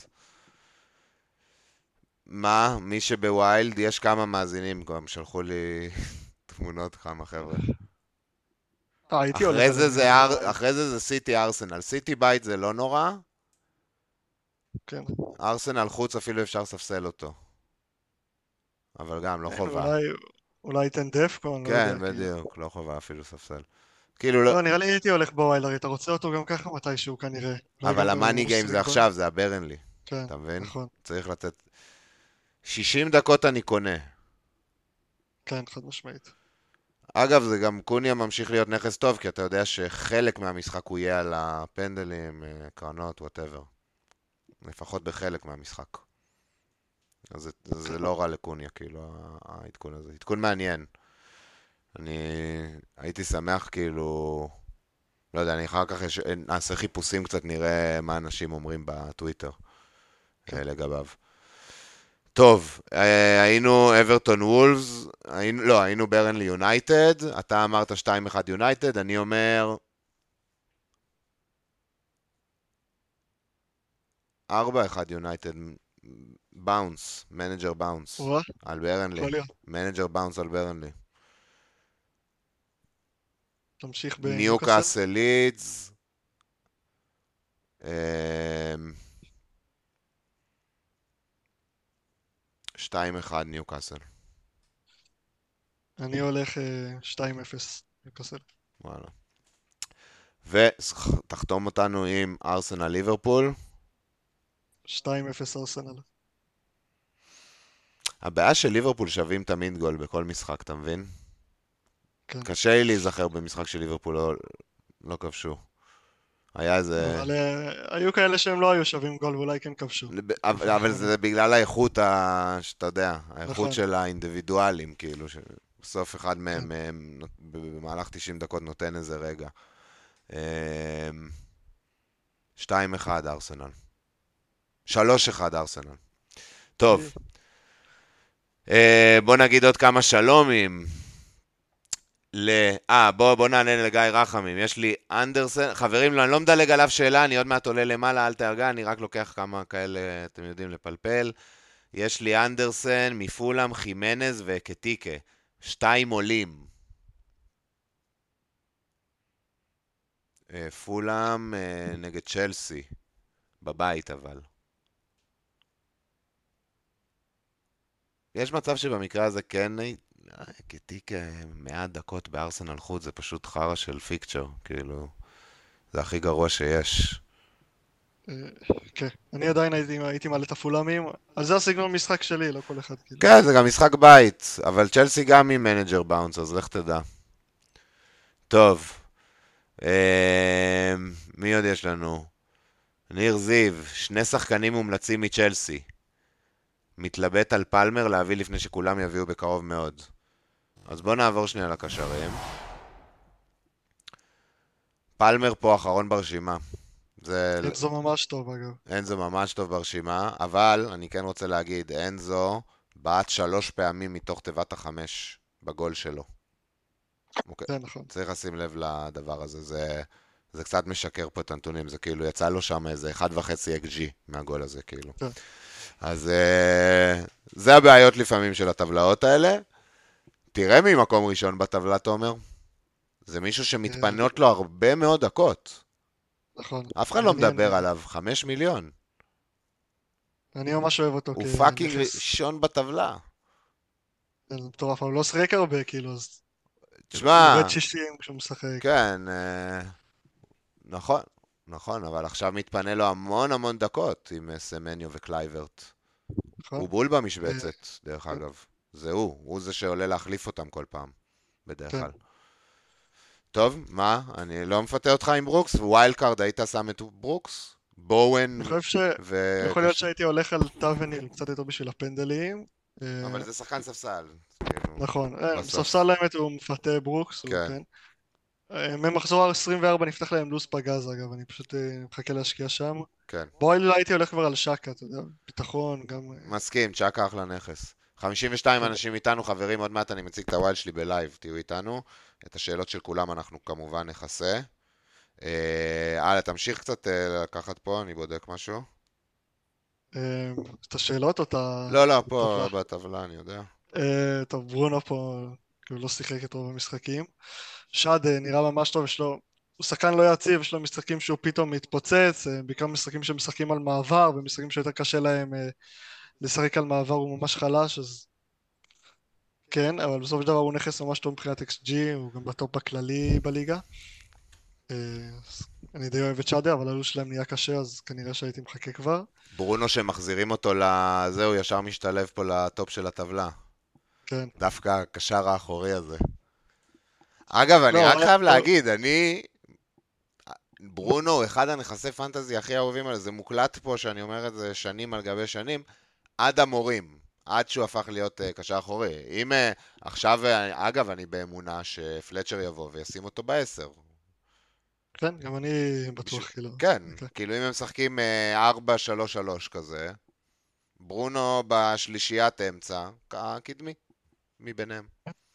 מה? מי שבוויילד, יש כמה מאזינים גם, שלחו לי תמונות כמה חבר'ה. הייתי הולך עליהם. אחרי זה סיטי ארסנל. סיטי בית זה לא נורא, כן. ארסנל חוץ אפילו אפשר לספסל אותו. אבל גם לא חובה. אולי ייתן דפקון, לא כן, יודע. בדיוק, לא חובה אפילו לספסל. כאילו לא, לא, נראה לי הייתי הולך בוויילר, אתה רוצה אותו גם ככה מתישהו כנראה. אולי אבל גם המאני הוא גיים זה משחק עכשיו, זה הברנלי. כן, אתה מבין? נכון. צריך לתת... 60 דקות אני קונה. כן, חד משמעית. אגב, זה גם קוניה ממשיך להיות נכס טוב, כי אתה יודע שחלק מהמשחק הוא יהיה על הפנדלים, קרנות, whatever. לפחות בחלק מהמשחק. אז זה לא רע לקוניה, כאילו, העדכון הזה. עדכון מעניין. אני הייתי שמח, כאילו... לא יודע, אני אחר כך נעשה חיפושים קצת, נראה מה אנשים אומרים בטוויטר לגביו. טוב, היינו אברטון וולפס, היינו ברנלי יונייטד, אתה אמרת 2-1 יונייטד, אני אומר 4-1 יונייטד, באונס, מנג'ר באונס, על ברנלי, מנג'ר באונס על ברנלי. תמשיך ניוקאסל לידס, 2-1 ניוקאסל. אני הולך 2-0 ניוקאסל. וואלה. ותחתום אותנו עם ארסנל ליברפול. 2-0 ארסנל. הבעיה של ליברפול שווים תמיד גול בכל משחק, אתה מבין? כן. קשה לי להיזכר במשחק של ליברפול לא כבשו. היה איזה... אבל היו כאלה שהם לא היו שווים גול ואולי כן כבשו. תקופה אבל האחרונה. זה בגלל האיכות, שאתה יודע, האיכות נכון, של האינדיבידואלים, כאילו, שבסוף אחד כן. מהם במהלך 90 דקות נותן איזה רגע. 2-1 ארסנל. 3-1 ארסנל. טוב, בוא נגיד עוד כמה שלומים. בוא נענה לגיא רחמים. יש לי אנדרסן, חברים, לא, אני לא מדלג עליו שאלה, אני עוד מעט עולה למעלה, אל תהרגע, אני רק לוקח כמה כאלה, אתם יודעים, לפלפל. יש לי אנדרסן, מפולאם, חימנז וקטיקה. 2 עולים. פולאם נגד צ'לסי. בבית אבל. יש מצב שבמקרה הזה כן, קטיקה 100 דקות בארסנל חוץ, זה פשוט חרא של פיקצ'ר, כאילו, זה הכי גרוע שיש. אה, כן. אני עדיין הייתי מעלה את הפולאמים, אז זה הסגנון משחק שלי, לא כל אחד כאילו. כן, זה גם משחק בית, אבל צ'לסי גם עם מנג'ר באונס, אז לך תדע. טוב, מי עוד יש לנו? ניר זיו, 2 שחקנים מומלצים מצ'לסי. מתלבט על פלמר להביא לפני שכולם יביאו בקרוב מאוד. אז בואו נעבור שנייה לקשרים. פלמר פה אחרון ברשימה. אנזו ממש טוב אגב. אנזו ממש טוב ברשימה, אבל אני כן רוצה להגיד, אנזו בעט 3 פעמים מתוך תיבת ה5 בגול שלו. אוקיי. זה נכון. צריך לשים לב לדבר הזה, זה קצת משקר פה את הנתונים, זה כאילו יצא לו שם איזה 1.5 XG מהגול הזה, כאילו. כן. אז זה הבעיות לפעמים של הטבלאות האלה. תראה מי מקום ראשון בטבלה, תומר. זה מישהו שמתפנות לו הרבה מאוד דקות. נכון. אף אחד לא מעניין. מדבר עליו, 5 מיליון. אני ממש אוהב אותו הוא פאקינג כנכס. ראשון בטבלה. זה מטורף, אבל הוא לא שחק הרבה כאילו, אז הוא תשמע, יורד 60 כשהוא משחק. כן, נכון, נכון, אבל עכשיו מתפנה לו המון המון דקות עם סמניו וקלייברט. נכון? הוא בול במשבצת, דרך כן. אגב. זה הוא זה שעולה להחליף אותם כל פעם, בדרך כן. כלל. טוב, מה? אני לא מפתה אותך עם ברוקס, ווילד קארד היית שם את ברוקס? בואן אני חושב יכול להיות שהייתי הולך על טאבניל קצת יותר בשביל הפנדלים. אבל זה שחקן ספסל. כאילו, נכון, בסוף. ספסל האמת הוא מפתה ברוקס, הוא כן. כן. ממחזור 24 נפתח להם לו"ז פגז אגב, אני פשוט מחכה להשקיע שם. כן. בויל הייתי הולך כבר על שקה, אתה יודע, ביטחון, גם... מסכים, צ'אקה אחלה נכס. 52 כן. אנשים איתנו, חברים, עוד מעט אני מציג את הווילד שלי בלייב, תהיו איתנו. את השאלות של כולם אנחנו כמובן נכסה. תמשיך קצת לקחת פה, אני בודק משהו. את השאלות או את לא, הטבלה? פה בטבלה, אני יודע. טוב, ברונו פה, כאילו לא שיחק את רוב המשחקים. שד נראה ממש טוב, הוא שחקן לא יציב, יש לו משחקים שהוא פתאום מתפוצץ, בעיקר משחקים שמשחקים על מעבר, ומשחקים שיותר קשה להם לשחק על מעבר הוא ממש חלש, אז כן, אבל בסופו של דבר הוא נכס ממש טוב מבחינת XG, הוא גם בטופ בכללי בליגה. אז אני די אוהב את שדה, אבל הלו"ז שלהם נהיה קשה, אז כנראה שהייתי מחכה כבר. ברונו שמחזירים אותו לזהו, ישר משתלב פה לטופ של הטבלה. כן. דווקא הקשר האחורי הזה. אגב, אני לא, רק חייב להגיד, ברונו הוא אחד הנכסי פנטזי הכי אהובים עליו, זה מוקלט פה שאני אומר את זה שנים על גבי שנים, עד המורים, עד שהוא הפך להיות קשר אחורי. אם עכשיו, אגב, אני באמונה שפלצ'ר יבוא וישים אותו ב10. כן, גם אני בטוח, כאילו. כן, אוקיי. כאילו אם הם משחקים 4-3-3 כזה, ברונו בשלישיית אמצע, קדמי, מביניהם.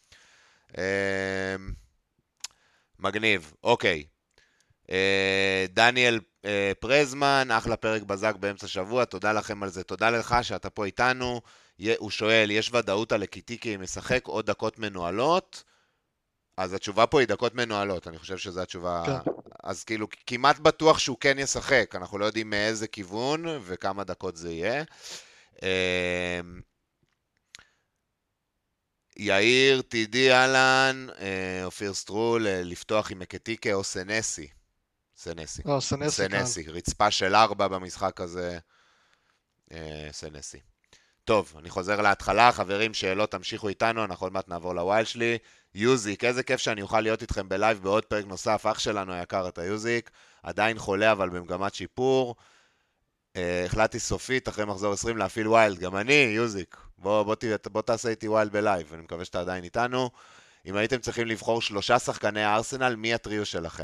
מגניב, אוקיי. דניאל פרזמן, אחלה פרק בזק באמצע שבוע, תודה לכם על זה, תודה לך שאתה פה איתנו. הוא שואל, יש ודאות על הקיטיקי אם ישחק עוד דקות מנוהלות? אז התשובה פה היא דקות מנוהלות, אני חושב שזו התשובה. כן. אז כאילו, כמעט בטוח שהוא כן ישחק, אנחנו לא יודעים מאיזה כיוון וכמה דקות זה יהיה. יאיר, טידי אלן, אופיר סטרול, לפתוח עם מקטיקה או סנסי. סנסי. סנסי קל. סנסי, רצפה של 4 במשחק הזה. סנסי. טוב, אני חוזר להתחלה, חברים, שאלות תמשיכו איתנו, אנחנו עוד מעט נעבור לווייל שלי. יוזיק, איזה כיף שאני אוכל להיות איתכם בלייב בעוד פרק נוסף, אח שלנו היקר, אתה יוזיק, עדיין חולה אבל במגמת שיפור. החלטתי סופית אחרי מחזור 20 להפעיל ווילד, גם אני, יוזיק. בוא תעשה איתי ווילד בלייב, אני מקווה שאתה עדיין איתנו. אם הייתם צריכים לבחור 3 שחקני הארסנל, מי הטריו שלכם?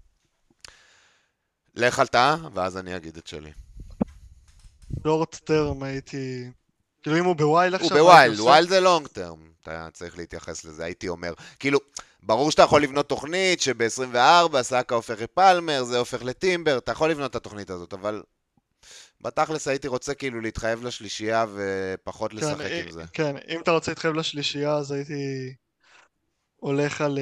לך אתה, ואז אני אגיד את שלי. שורט טרם הייתי... כאילו אם הוא בווייל הוא עכשיו, הייתי בווילד, עושה... ווילד זה לונג טרם, אתה צריך להתייחס לזה, הייתי אומר. כאילו, ברור שאתה יכול לבנות תוכנית שב-24 סאקה הופך לפלמר, זה הופך לטימבר, אתה יכול לבנות את התוכנית הזאת, אבל בתכלס הייתי רוצה כאילו להתחייב לשלישייה ופחות כן, לשחק עם זה. כן, אם אתה רוצה להתחייב לשלישייה, אז הייתי הולך על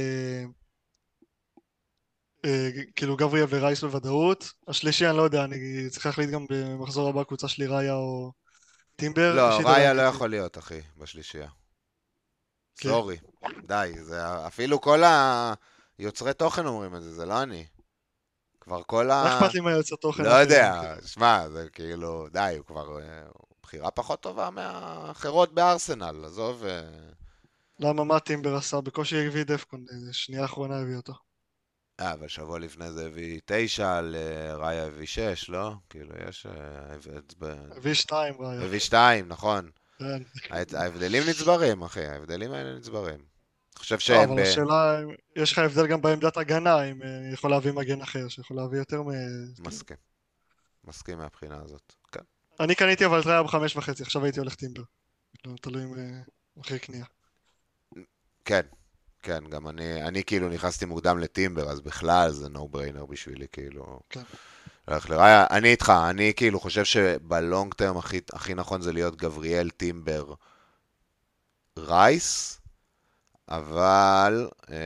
כאילו גבריאל ורייס בוודאות. השלישי אני לא יודע, אני צריך להחליט גם במחזור הבא קבוצה שלי ראיה או טימבר. לא, אישית ראיה עדיין לא הייתי... יכול להיות, אחי, בשלישייה. כן. סורי, די, זה אפילו כל היוצרי תוכן אומרים את זה, זה לא אני. כבר כל מה ה... אכפת לי מהיוצא תוכן לא האחרים? יודע, כאילו? שמע, זה כאילו, די, הוא כבר בחירה פחות טובה מהאחרות בארסנל, עזוב. למה מה טימבר עשה? בקושי הביא דפקון, שנייה האחרונה הביא אותו. אבל שבוע לפני זה הביא 9, ראיה הביא 6, לא? כאילו, יש... הביא שתיים ראיה. הביא 2, נכון. כן. ההבדלים נצברים, אחי, ההבדלים האלה נצברים. אני חושב לא, אבל השאלה, יש לך הבדל גם בעמדת הגנה, אם יכול להביא מגן אחר, שיכול להביא יותר מ... כאילו. מסכים, מסכים מהבחינה הזאת. כן. אני קניתי אבל טריה ב5.5, עכשיו הייתי הולך טימבר. לא, תלוי מחיר קנייה. כן, כן, גם אני כאילו נכנסתי מוקדם לטימבר, אז בכלל זה נו בריינר בשבילי, כאילו... כן. הולך לראיה, אני איתך, אני כאילו חושב שבלונג טרם הכי נכון זה להיות גבריאל, טימבר, רייס, אבל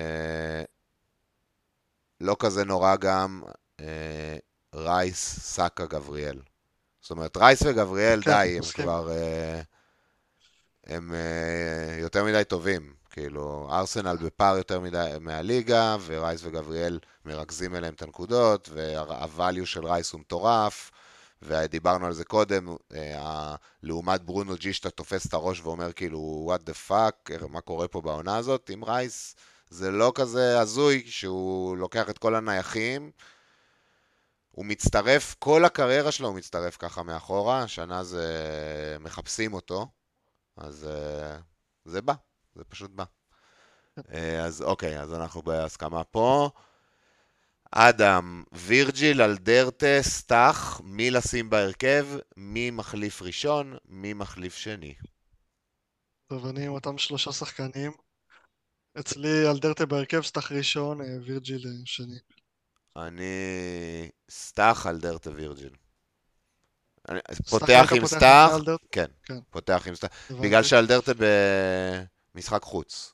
לא כזה נורא גם רייס, סאקה, גבריאל. זאת אומרת, רייס וגבריאל, כן, די, הם מסכים. כבר... הם יותר מדי טובים. כאילו, ארסנל בפער יותר מדי מהליגה, ורייס וגבריאל מרכזים אליהם את הנקודות, והvalue של רייס הוא מטורף, ודיברנו על זה קודם, לעומת ברונו ג'י שאתה תופס את הראש ואומר כאילו, what the fuck, מה קורה פה בעונה הזאת, עם רייס זה לא כזה הזוי, שהוא לוקח את כל הנייחים, הוא מצטרף, כל הקריירה שלו הוא מצטרף ככה מאחורה, השנה זה מחפשים אותו, אז זה בא, זה פשוט בא. אז אוקיי, אז אנחנו בהסכמה פה. אדם, וירג'יל, אלדרטה, סטח, מי לשים בהרכב, מי מחליף ראשון, מי מחליף שני. טוב, אני עם אותם 3 שחקנים. אצלי אלדרטה בהרכב, סטח ראשון, וירג'יל שני. אני סטח, אלדרטה, וירג'יל. אני סטח פותח דווקא עם פותח לפני סטח, אלדרטה? כן, כן, פותח עם סטח, בגלל הבנתי. שאלדרטה במשחק חוץ.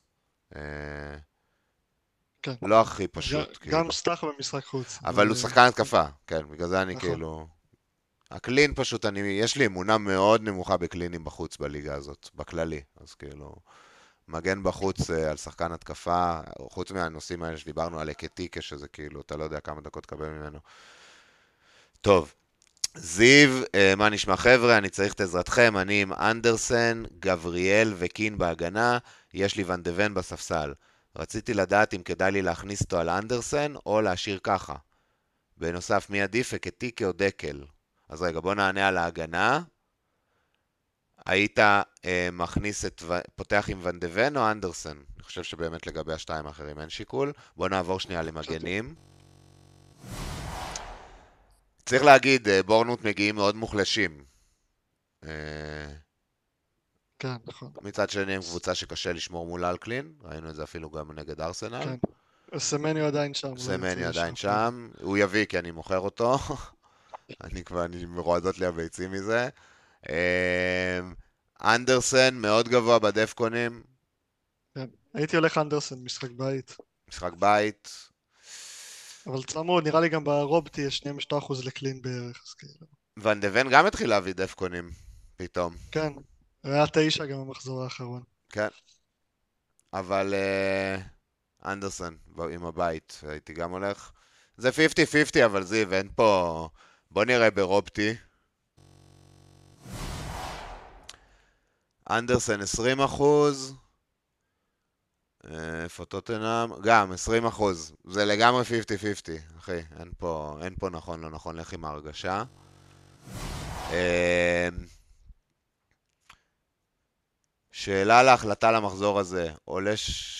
כן. לא הכי פשוט, גם כאילו. סטח במשחק חוץ. אבל הוא שחקן התקפה, כן, בגלל זה אני נכון. כאילו... הקלין פשוט, יש לי אמונה מאוד נמוכה בקלינים בחוץ בליגה הזאת, בכללי. אז כאילו, מגן בחוץ על שחקן התקפה, חוץ מהנושאים האלה שדיברנו על אקטיקה, שזה כאילו, אתה לא יודע כמה דקות תקבל ממנו. טוב, זיו, מה נשמע חבר'ה? אני צריך את עזרתכם, אני עם אנדרסן, גבריאל וקין בהגנה, יש לי ון דוון בספסל. רציתי לדעת אם כדאי לי להכניס אותו על אנדרסן או להשאיר ככה. בנוסף, מי עדיף, אקטיקה או דקל? אז רגע, בוא נענה על ההגנה. היית מכניס פותח עם ון דוון או אנדרסן? אני חושב שבאמת לגבי השתיים האחרים אין שיקול. בוא נעבור שנייה למגנים. צריך להגיד, בורנות מגיעים מאוד מוחלשים. כן, נכון. מצד שני הם קבוצה שקשה לשמור מולה על קלין. ראינו את זה אפילו גם נגד ארסנל. כן. סמניו עדיין שם. לא יוצא סמני עדיין לשם. שם. הוא יביא כי אני מוכר אותו. אני מרועדות לי הביצים מזה. אנדרסן מאוד גבוה בדפקונים, כן. הייתי הולך אנדרסן, משחק בית. משחק בית. אבל צמוד, נראה לי גם ברובטי יש 2% לקלין בערך, אז כאילו. ון דוון גם התחיל להביא דפקונים, פתאום. כן. היה 9 גם במחזור האחרון. כן. אבל אנדרסן עם הבית, הייתי גם הולך. זה 50-50, אבל זיו, אין פה... בוא נראה ברובטי. אנדרסן 20%, איפה טוטנהאם? גם 20%. זה לגמרי 50-50, אחי. אין פה נכון, לא נכון, לך עם ההרגשה. שאלה להחלטה למחזור הזה, עולה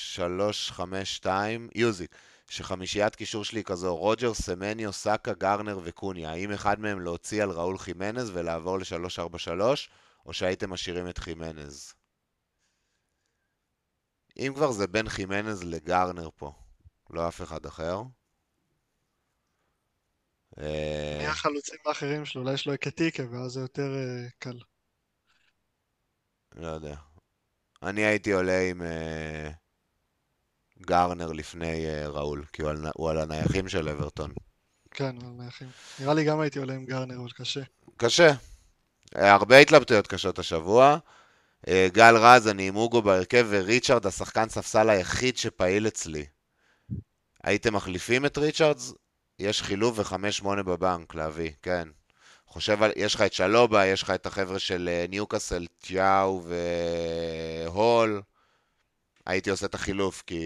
352, יוזיק, שחמישיית קישור שלי כזו, רוג'ר, סמניו, סאקה, גרנר וקוניה, האם אחד מהם להוציא על ראול חימנז ולעבור ל-343, או שהייתם משאירים את חימנז? אם כבר זה בין חימנז לגרנר פה, לא אף אחד אחר. מי החלוצים האחרים שלו? אולי יש לו קטיקה, ואז זה יותר קל. לא יודע. אני הייתי עולה עם גרנר לפני ראול, כי הוא על הנייחים של אברטון. כן, אבל נייחים. נראה לי גם הייתי עולה עם גרנר, אבל קשה. קשה. הרבה התלבטויות קשות השבוע. גל רז, אני עם אוגו בהרכב, וריצ'רד, השחקן ספסל היחיד שפעיל אצלי. הייתם מחליפים את ריצ'רדס? יש חילוב ו5-8 בבנק להביא, כן. יש לך את שלובה, יש לך את החבר'ה של ניוקאסל, תיאו והול. הייתי עושה את החילוף, כי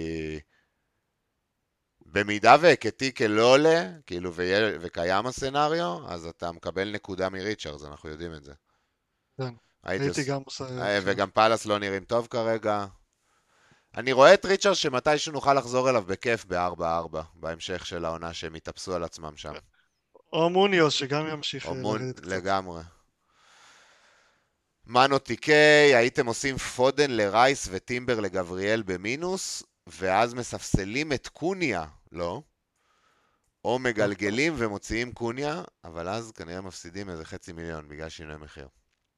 במידה והקטיקה לא עולה, כאילו, וקיים הסצנריו, אז אתה מקבל נקודה מריצ'רדס, אנחנו יודעים את זה. כן. הייתי הייתי עושה... גם עושה... וגם פלס לא נראים טוב כרגע. אני רואה את ריצ'רד שמתישהו נוכל לחזור אליו בכיף ב-4-4, בהמשך של העונה שהם יתאפסו על עצמם שם. או מוניוס, שגם ימשיך או לרדת קצת. לגמרי. מנו טיקי, הייתם עושים פודן לרייס וטימבר לגבריאל במינוס, ואז מספסלים את קוניה, לא? או מגלגלים ומוציאים קוניה, אבל אז כנראה מפסידים איזה 500,000 בגלל שינוי מחיר.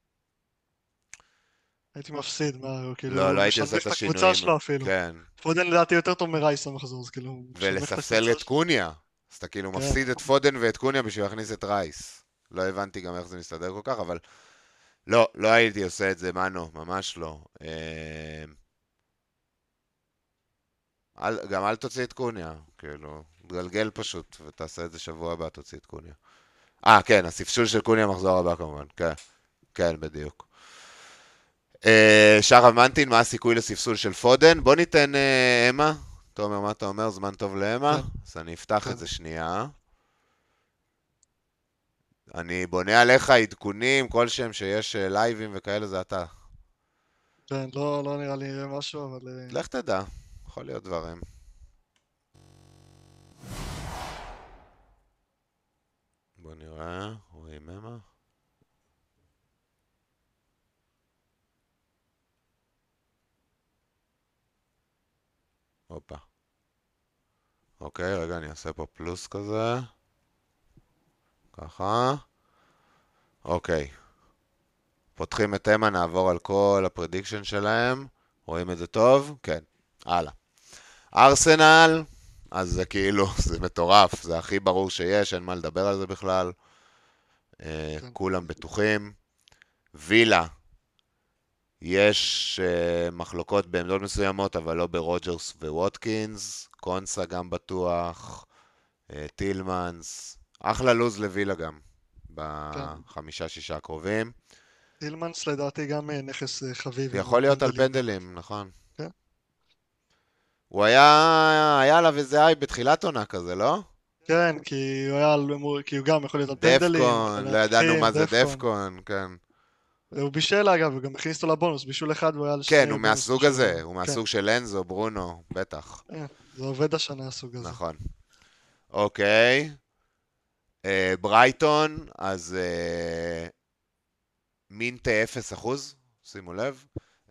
הייתי מפסיד, מה, הוא כאילו, לא, הוא לא הייתי עושה משדמך את את הקבוצה השינויים. שלו אפילו. כן. פודן לדעתי יותר טוב מרייס המחזור, אז כאילו, הוא משדמך את ולספסל הקבוצה את שלו. קוניה. אז אתה כאילו כן. מפסיד את פודן ואת קוניה בשביל להכניס את רייס. לא הבנתי גם איך זה מסתדר כל כך, אבל לא, לא הייתי עושה את זה, מנו, ממש לא. גם אל תוציא את קוניה, כאילו, תגלגל פשוט, ותעשה את זה שבוע הבא, תוציא את קוניה. כן, הספסול של קוניה מחזור הבא כמובן, כן, כן, בדיוק. שרב מנטין, מה הסיכוי לספסול של פודן? בוא ניתן אמה. תומר, מה אתה אומר? זמן טוב לאמה? כן. אז אני אפתח כן. את זה שנייה. אני בונה עליך עדכונים, כלשהם שיש לייבים וכאלה, זה אתה. כן, לא נראה לי משהו, אבל... לך תדע, יכול להיות דברים. בוא נראה, רואים אמה. הופה. אוקיי, רגע, אני אעשה פה פלוס כזה. ככה. אוקיי. פותחים את אמה, נעבור על כל הפרדיקשן שלהם. רואים את זה טוב? כן. הלאה. ארסנל, אז זה כאילו, זה מטורף, זה הכי ברור שיש, אין מה לדבר על זה בכלל. כן. כולם בטוחים. וילה, יש מחלוקות בעמדות מסוימות, אבל לא ברוג'רס וווטקינס. קונסה גם בטוח. טילמנס. אחלה לוז לווילה גם, כן. ב5-6 הקרובים. טילמנס לדעתי גם נכס חביב. עם יכול להיות על הפנדלים. פנדלים, נכון. כן. הוא היה עליו איזה איי בתחילת עונה כזה, לא? כן, כי הוא גם יכול להיות על פנדלים, יכול דפקון, לא ידענו להנחים, מה זה דפקון. דפקון, כן. הוא בישל אגב, הוא גם הכניס אותו לבונוס, בישול אחד והוא היה על כן, שני הוא בונוס מהסוג הזה, בישולים. הוא כן, מהסוג של אנזו, ברונו, בטח. זה עובד השנה הסוג הזה. נכון. אוקיי. ברייטון, אז מינטה 0%, שימו לב.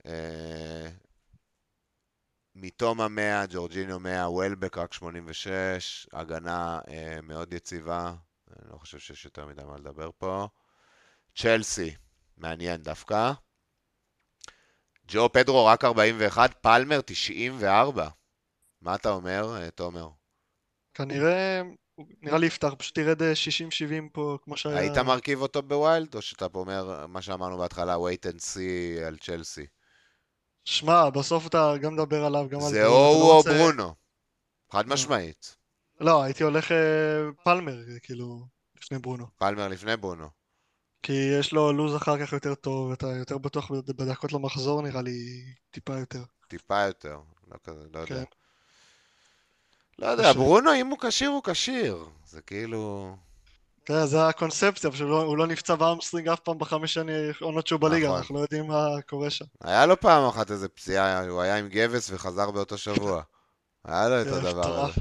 מתומה 100, ג'ורג'יניו 100, וולבק רק 86, הגנה מאוד יציבה, אני לא חושב שיש יותר מדי מה לדבר פה. צ'לסי, מעניין דווקא. ג'ו פדרו רק 41, פלמר 94. מה אתה אומר, תומר? כנראה, נראה לי יפתח, פשוט ירד 60-70 פה, כמו היית שהיה... מרכיב אותו בווילד, או שאתה פה אומר מה שאמרנו בהתחלה, wait and see על צ'לסי? שמע, בסוף אתה גם מדבר עליו, גם על זה ברונו, או אתה לא הוא או רוצה... ברונו, חד משמעית. לא, הייתי הולך פלמר, כאילו, לפני ברונו. פלמר לפני ברונו. כי יש לו לוז אחר כך יותר טוב, אתה יותר בטוח בדקות למחזור נראה לי טיפה יותר. טיפה יותר, לא כזה, לא יודע. כן, לא יודע, קשה. ברונו, אם הוא כשיר, הוא כשיר. זה כאילו... כן, זה הקונספציה, פשוט הוא לא נפצע באמסטרינג אף פעם עונות שהוא בליגה, נכון. אנחנו לא יודעים מה קורה שם. היה לו פעם אחת איזה פציעה, הוא היה עם גבס וחזר באותו שבוע. היה לו את כן, הדבר הזה. מטורף.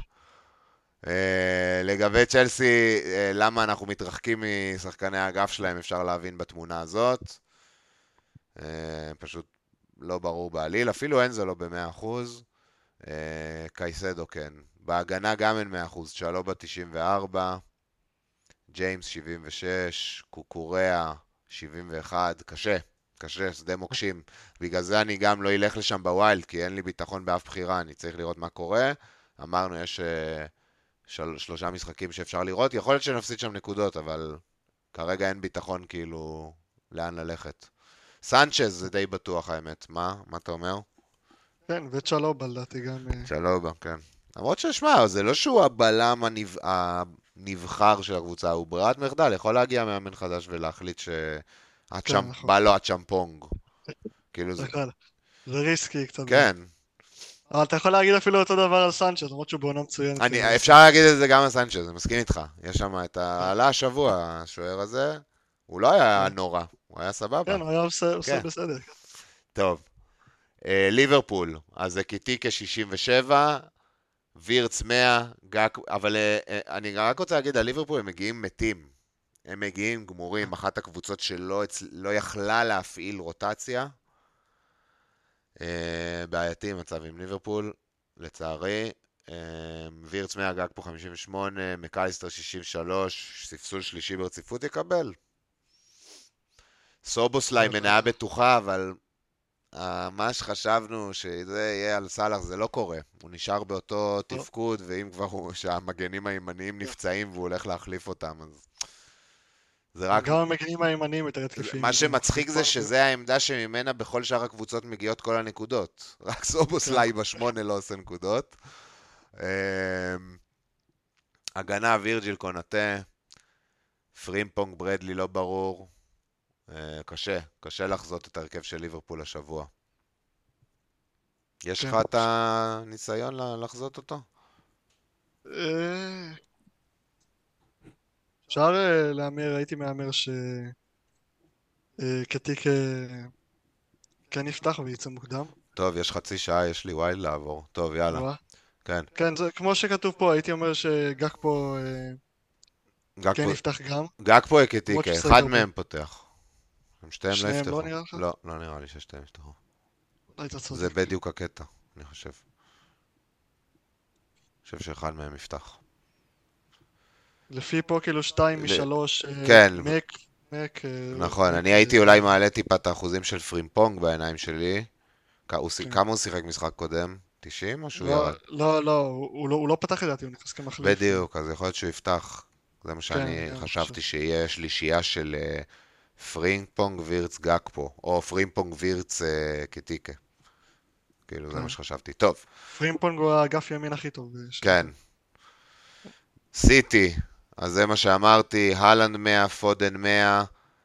לגבי צ'לסי, למה אנחנו מתרחקים משחקני האגף שלהם, אפשר להבין בתמונה הזאת. פשוט לא ברור בעליל, אפילו אנזו לא ב-100%. קייסדו כן. בהגנה גם אין 100%, צ'לובה 94, ג'יימס 76, קוקוריאה 71, קשה, קשה, שדה מוקשים. בגלל זה אני גם לא אלך לשם בווילד, כי אין לי ביטחון באף בחירה, אני צריך לראות מה קורה. אמרנו, יש 3 משחקים שאפשר לראות, יכול להיות שנפסיד שם נקודות, אבל כרגע אין ביטחון כאילו לאן ללכת. סנצ'ז זה די בטוח האמת, מה אתה אומר? כן, וצ'לובה לדעתי גם... צ'לובה, כן. למרות ששמע, זה לא שהוא הבלם הנבחר של הקבוצה, הוא ברירת מחדל, יכול להגיע מאמן חדש ולהחליט כן, נכון. בא לו הצ'מפונג. כאילו זה... נכון. זה ריסקי קצת. כן, אבל אתה יכול להגיד אפילו אותו דבר על סנצ'ז, למרות שהוא בעונה מצוינת. אפשר להגיד את זה גם על סנצ'ז, אני מסכים איתך. יש שם את עלה השבוע, השוער הזה, הוא לא היה כן, נורא, הוא היה סבבה. כן, הוא היה עושה כן, בסדר. טוב. ליברפול, אז זה קיטיקה 67, וירץ 100, אבל אני רק רוצה להגיד, על ליברפול הם מגיעים מתים. הם מגיעים גמורים, אחת הקבוצות שלא לא יכלה להפעיל רוטציה. בעייתי מצב עם ליברפול, לצערי. וירץ 100 גג פה 58, מקליסטר 63, ספסול שלישי ברציפות יקבל. סובוסליי מניה בטוחה, אבל מה שחשבנו שזה יהיה על סלאח זה לא קורה. הוא נשאר באותו תפקוד, ואם כבר שהמגנים הימניים נפצעים והוא הולך להחליף אותם, אז זה רק... גם המגנים הימניים יותר התקפיים. מה שמצחיק זה שזה העמדה שממנה בכל שאר הקבוצות מגיעות כל הנקודות. רק סובוסליי בשמונה לא עושה נקודות. הגנה וירג'יל קונאטה, פרימפונג ברדלי לא ברור. קשה לחזות את הרכב של ליברפול השבוע. יש לך את הניסיון לחזות אותו? אפשר להמר, הייתי מהמר שקטיק כן יפתח וייצא מוקדם. טוב, יש חצי שעה, יש לי ווייל לעבור. טוב, יאללה. וואה. כן. כן, זה כמו שכתוב פה, הייתי אומר שגק פה כן יפתח גם. גג פה למרות יקטיקה, שסגר אחד פה. מהם פותח. הם שתיהם לא שניהם יפתחו. לא נראה לך? לא, לא נראה לי ששתיהם יפתחו. היית צודק. זה בדיוק הקטע, אני חושב. אני חושב שאחד מהם יפתח. לפי פה כאילו 2 מ-3 כן. מק. נכון, אני הייתי אולי מעלה טיפה את האחוזים של פרימפונג בעיניים שלי. כן. כמה הוא שיחק משחק קודם? 90 או שהוא לא, ירד? לא, הוא לא פתח לדעתי, הוא נכנס כמחליף. בדיוק, אז יכול להיות שהוא יפתח. זה מה שאני כן, אני חשבתי, חושב. שיהיה שלישייה של פרינפונג וירץ גג פה, או פרימפונג וירץ קטיקה. כאילו, זה מה שחשבתי. טוב, פרימפונג הוא האגף ימין הכי טוב. כן. סיטי, אז זה מה שאמרתי, הלנד 100, פודן 100,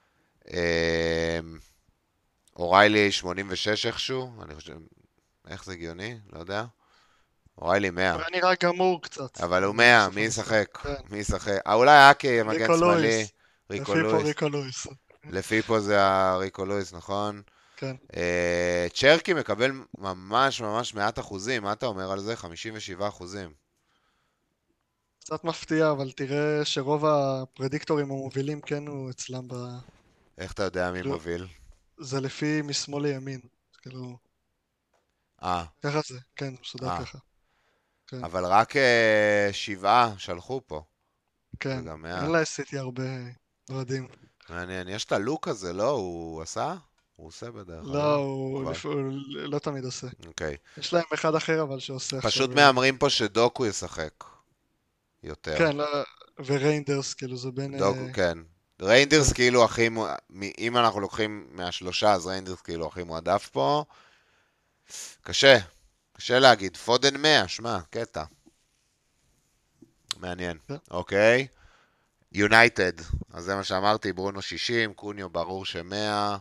אוריילי 86 איכשהו, אני חושב, איך זה הגיוני? לא יודע. אוריילי 100. הוא היה נראה גמור קצת. אבל הוא 100, מי ישחק? כן. מי ישחק? אולי היה כמגן ריקו שמאלי, לואיס. ריקו לפי פה לואיס. ריקו לואיס. לפי פה זה הריקו לואיס, נכון? כן. צ'רקי מקבל ממש ממש מעט אחוזים, מה אתה אומר על זה? 57 אחוזים. קצת מפתיע, אבל תראה שרוב הפרדיקטורים המובילים כן הוא אצלם איך אתה יודע מי כאילו, מוביל? זה לפי משמאל לימין. כאילו, אה, ככה זה. כן, מסודר ככה. כן. אבל רק 7 שלחו פה. כן. זה גם אין מעט. לעשיתי הרבה אוהדים. מעניין, יש את הלוק הזה, לא? הוא עשה? הוא עושה בדרך כלל. לא, הוא לא תמיד עושה. אוקיי. יש להם אחד אחר אבל שעושה עכשיו. פשוט מהמרים פה שדוקו ישחק. יותר. כן, לא, וריינדרס, כאילו זה בין... דוקו, כן. ריינדרס כאילו הכי... אם אנחנו לוקחים מהשלושה, אז ריינדרס כאילו הכי מועדף פה. קשה. קשה להגיד. פודן 100, שמע, קטע. מעניין. כן. אוקיי. יונייטד, אז זה מה שאמרתי, ברונו 60, קוניו ברור ש100,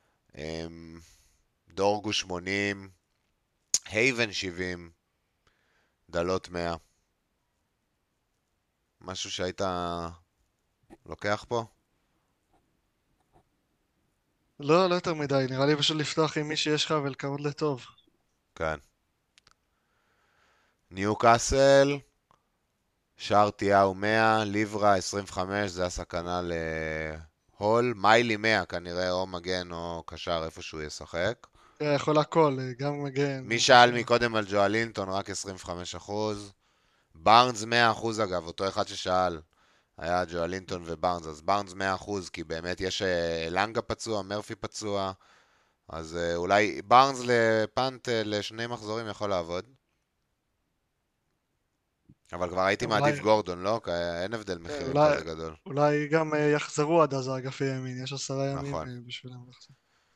דורגו 80, הייבן 70, דלות 100. משהו שהיית לוקח פה? לא, לא יותר מדי, נראה לי פשוט לפתוח עם מי שיש לך ולקוות לטוב. כן. ניו קאסל, שער תיאו 100, ליברה 25, זה הסכנה להול, מיילי 100 כנראה, או מגן או קשר איפשהו ישחק. יכול הכל, גם מגן, מי גם שאל קשר. מקודם על ג'ואלינטון, רק 25%. בארנס 100% אגב, אותו אחד ששאל. היה ג'ואלינטון ובארנס, אז בארנס 100%, כי באמת יש לנגה פצוע, מרפי פצוע, אז אולי בארנס לפנט לשני מחזורים יכול לעבוד. אבל כבר הייתי אולי, מעדיף גורדון, לא? כי אין הבדל מחירים אולי, כזה גדול. אולי גם יחזרו עד אז האגפי ימין, יש 10 ימים נכון. בשבילם לחזור.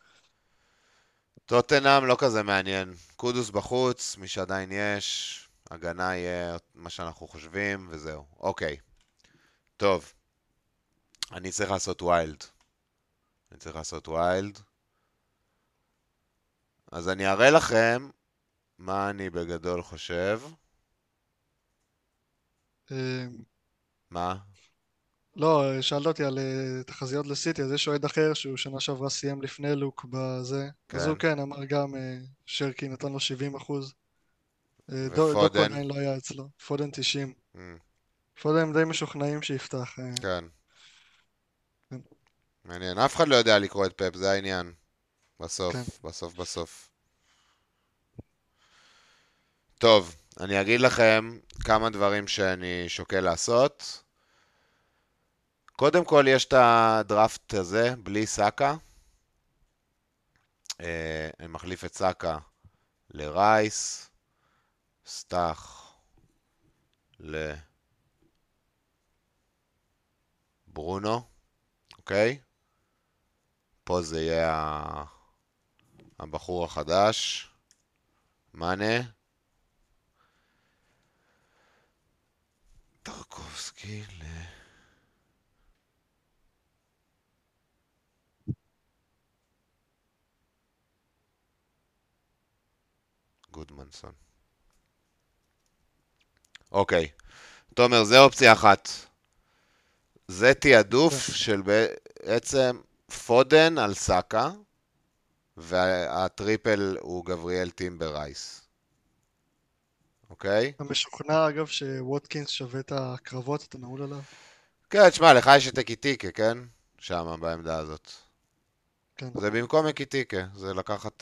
טוטנאם לא כזה מעניין. קודוס בחוץ, מי שעדיין יש, הגנה יהיה מה שאנחנו חושבים, וזהו. אוקיי, טוב. אני צריך לעשות ויילד. אז אני אראה לכם מה אני בגדול חושב. אה, מה? לא, שאלת אותי על תחזיות לסיטי, אז יש אוהד אחר שהוא שנה שעברה סיים לפני לוק בזה, אז כן. הוא כן אמר גם שרקי נתן לו 70%. דוקו ופודן. עדיין לא היה אצלו, פודן 90. Mm, פודן הם די משוכנעים שיפתח. כן. כן. מעניין. אף אחד לא יודע לקרוא את פפ, זה העניין. כן. בסוף. טוב, אני אגיד לכם כמה דברים שאני שוקל לעשות. קודם כל יש את הדראפט הזה, בלי סאקה. אני מחליף את סאקה לרייס, סטאח לברונו, אוקיי? פה זה יהיה הבחור החדש, מאנה. טרקובסקי לגודמנסון. אוקיי, תומר, זה אופציה אחת. זה תיעדוף כן. של בעצם פודן על סאקה, והטריפל הוא גבריאל טימבר רייס. אוקיי? אתה משוכנע אגב שווטקינס שווה את הקרבות, אתה נעול עליו? כן, תשמע, לך יש את אקיטיקה, כן? שם, בעמדה הזאת. כן. זה במקום אקיטיקה, זה לקחת...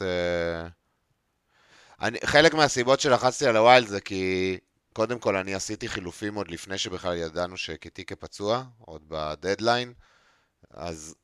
חלק מהסיבות שלחצתי על הווילד זה כי קודם כל אני עשיתי חילופים עוד לפני שבכלל ידענו שאקיטיקה פצוע, עוד בדדליין, אז...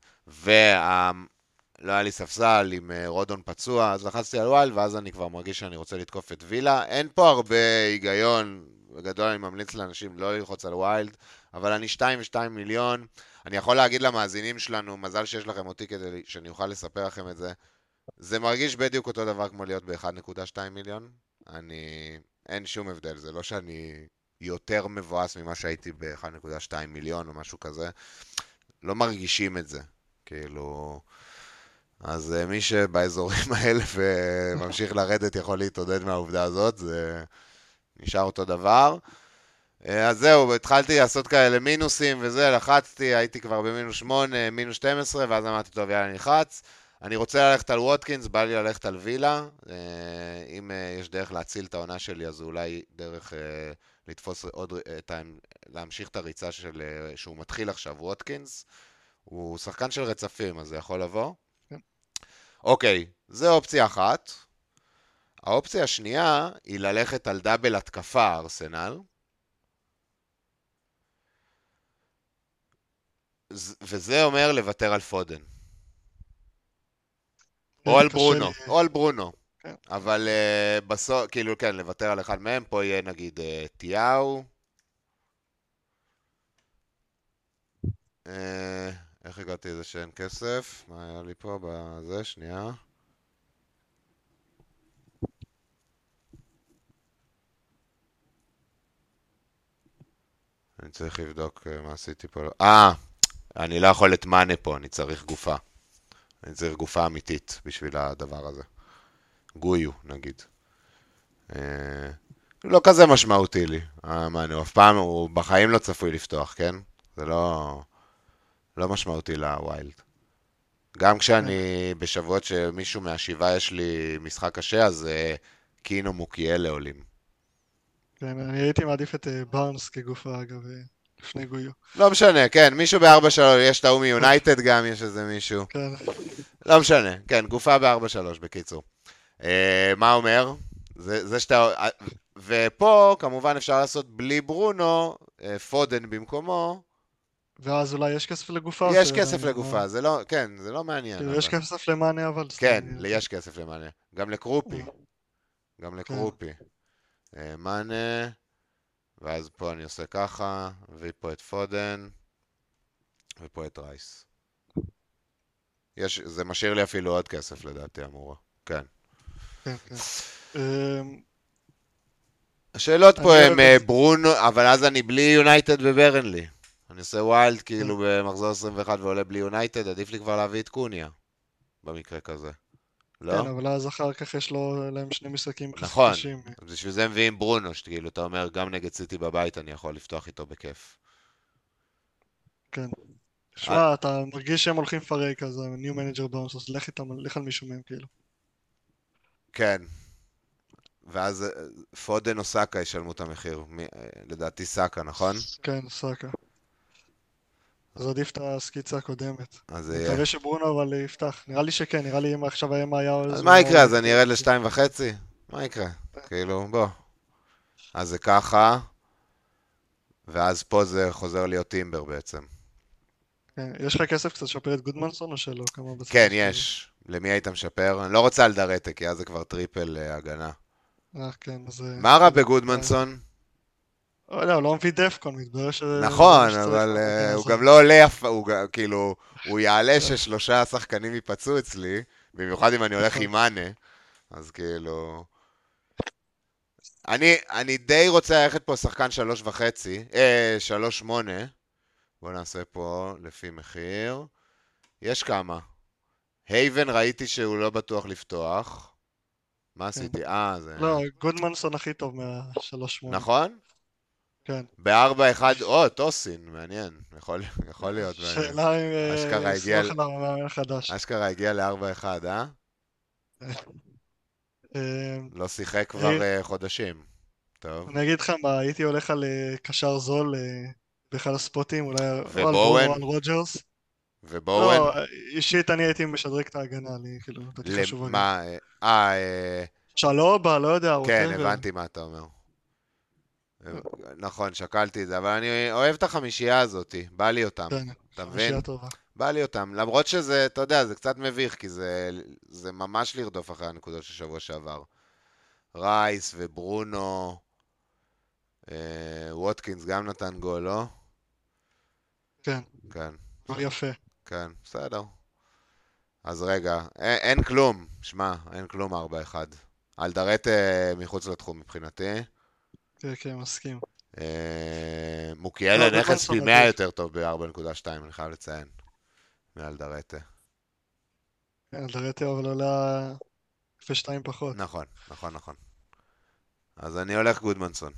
לא היה לי ספסל עם רודון פצוע, אז לחצתי על ווילד, ואז אני כבר מרגיש שאני רוצה לתקוף את וילה. אין פה הרבה היגיון, בגדול אני ממליץ לאנשים לא ללחוץ על ווילד, אבל אני 2 מיליון. אני יכול להגיד למאזינים שלנו, מזל שיש לכם אותי כדי שאני אוכל לספר לכם את זה. זה מרגיש בדיוק אותו דבר כמו להיות ב-1.2 מיליון. אין שום הבדל, זה לא שאני יותר מבואס ממה שהייתי ב-1.2 מיליון או משהו כזה. לא מרגישים את זה, כאילו... אז מי שבאזורים האלה וממשיך לרדת יכול להתעודד מהעובדה הזאת, זה נשאר אותו דבר. אז זהו, התחלתי לעשות כאלה מינוסים וזה, לחצתי, הייתי כבר במינוס 8, מינוס 12, ואז אמרתי, טוב, יאללה, נלחץ. אני רוצה ללכת על ווטקינס, בא לי ללכת על וילה. אם יש דרך להציל את העונה שלי, אז אולי דרך לתפוס עוד, להמשיך את הריצה שהוא מתחיל עכשיו, ווטקינס. הוא שחקן של רצפים, אז זה יכול לבוא. כן. אוקיי, זה אופציה אחת. האופציה השנייה היא ללכת על דאבל התקפה ארסנל. וזה אומר לוותר על פודן. או על קשה לי. ברונו, או על ברונו. כן. אבל בסוף, כאילו כן, לוותר על אחד מהם. פה יהיה נגיד תיאו. איך הגעתי לזה שאין כסף? מה היה לי פה בזה? שנייה. אני צריך לבדוק מה עשיתי פה. אני לא יכול את מאנה פה, אני צריך גופה. אני צריך גופה אמיתית בשביל הדבר הזה. גויו, נגיד. אה, לא כזה משמעותי לי, מאנה. הוא אף פעם, הוא בחיים לא צפוי לפתוח, כן? זה לא משמעותי לוויילד. גם כן, כשאני בשבועות שמישהו מהשבעה יש לי משחק קשה, אז קינו מוקיאלה עולים. כן, אני הייתי מעדיף את בארנס כגופה, אגב, לפני גויו. לא משנה, כן, מישהו ב-4-3, יש את ההוא מיונייטד גם, יש איזה מישהו. כן, לא משנה, כן, גופה ב-4-3 בקיצור. מה אומר? זה שאתה... ופה כמובן אפשר לעשות בלי ברונו, פודן במקומו. ואז אולי יש כסף לגופה, או יש כסף שעדיין לא... לגופה, זה לא, כן, זה לא מעניין כאילו, יש אבל. כסף למאנה, אבל סתם כן, מעניין אותי. יש כסף למאנה. גם לקרופי, אה, גם כן, לקרופי. מאנה, ואז פה אני עושה ככה, מביא פה את פודן, ופה את רייס. זה משאיר לי אפילו עוד כסף לדעתי אמורה. כן. כן, כן. אמ, השאלות פה אני הם אוהב את... ברונו, אבל אז אני בלי יונייטד וברנלי. אני עושה ווילד כן, כאילו במחזור 21 ועולה בלי יונייטד, עדיף לי כבר להביא את קוניה, במקרה כזה. כן, לא? אבל אז אחר כך יש לו להם שני משחקים יחסית נכון. קשים. אז בשביל זה מביאים ברונו, שכאילו אתה אומר, גם נגד סיטי בבית אני יכול לפתוח איתו בכיף. כן. אה, שמע, אתה מרגיש שהם הולכים לפרק, אז ה-new manager bounce, אז לך איתם, לך על מישהו מהם, כאילו. כן. ואז פודן או סאקה ישלמו את המחיר. לדעתי סאקה, נכון? כן, סאקה. אז עדיף את הסקיצה הקודמת. אז זה אני יהיה. מקווה שברונו אבל יפתח. נראה לי שכן, נראה לי אם עכשיו היה אז מאיוז מה והיה יקרה? אז הולך... אני ארד לשתיים וחצי? מה יקרה? כאילו, בוא. אז זה ככה, ואז פה זה חוזר להיות טימבר בעצם. כן, יש לך כסף קצת לשפר את גודמנסון או שלא? כמה כן, בצד שלך? יש. למי היית משפר? אני לא רוצה על דרטה, כי אז זה כבר טריפל הגנה. כן, אז מה רע בסדר. בגודמנסון? לא יודע, הוא לא מביא דפקון, מתברר שזה מה נכון, שצריך אבל בהגנה הוא הזאת. גם לא עולה, כאילו, הוא יעלה ששלושה שחקנים ייפצעו אצלי, במיוחד אם אני הולך נכון. עם מאנה, אז כאילו... אני די רוצה ללכת פה שחקן 3.5, 3.8, בואו נעשה פה לפי מחיר. יש כמה. הייבן ראיתי שהוא לא בטוח לפתוח. מה כן. עשיתי? זה... לא, גודמנסון הכי טוב מה-3-8. נכון? כן. ב-4-1, טוסין, מעניין. יכול להיות מעניין. שאלה אם אשכרה הגיע, יסמוך על המאמן החדש. אשכרה הגיע ל-4-1, אה? אה, לא שיחק כבר אני חודשים. טוב. אני אגיד לך מה, הייתי הולך על קשר זול באחד הספוטים, אולי או על ברונו או ובואן? על רוג'רס. ובואן? לא, אישית אני הייתי משדרג את ההגנה, לי כאילו, נתתי חשוב הגנה. למה? שלובה, לא יודע, כן, ווטאבר. הבנתי מה אתה אומר. נכון, שקלתי את זה, אבל אני אוהב את החמישייה הזאת, בא לי אותם. כן, אתה חמישייה מבין? טובה. בא לי אותם. למרות שזה, אתה יודע, זה קצת מביך, כי זה ממש לרדוף אחרי הנקודות של שבוע שעבר. רייס וברונו, ווטקינס גם נתן גול, לא? כן, כן, כבר יפה. כן, בסדר. אז רגע, אין כלום, שמע, אין כלום 4-1. אלדרט מחוץ לתחום מבחינתי. כן, כן, מסכים. מוקיאלה לא, נכס פי גודמנסון 100 עדיף. יותר טוב ב-4.2, אני חייב לציין, מאלדרטה. כן, דרטי אבל עולה 0.2 פחות. נכון, נכון, נכון. אז אני הולך גודמנסון.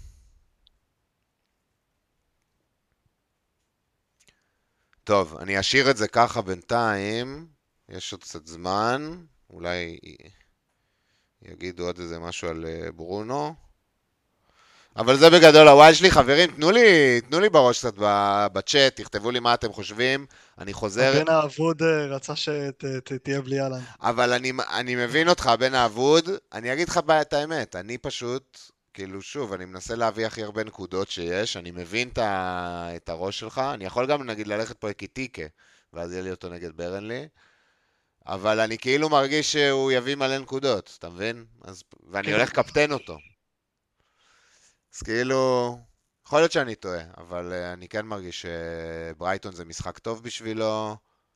טוב, אני אשאיר את זה ככה בינתיים, יש עוד קצת זמן, אולי יגידו עוד איזה משהו על ברונו. אבל זה בגדול הוואי שלי, חברים, תנו לי בראש קצת בצ'אט, תכתבו לי מה אתם חושבים, אני חוזר, הבן האבוד רצה שתהיה בלי אהלן. אבל אני מבין אותך, בן האבוד, אני אגיד לך את האמת, אני פשוט, כאילו שוב, אני מנסה להביא הכי הרבה נקודות שיש, אני מבין את הראש שלך, אני יכול גם נגיד ללכת פה אקיטיקה, ואז יהיה לי אותו נגד ברנלי, אבל אני כאילו מרגיש שהוא יביא מלא נקודות, אתה מבין? ואני כן, הולך קפטן אותו. אז כאילו, יכול להיות שאני טועה, אבל אני כן מרגיש שברייטון זה משחק טוב בשבילו,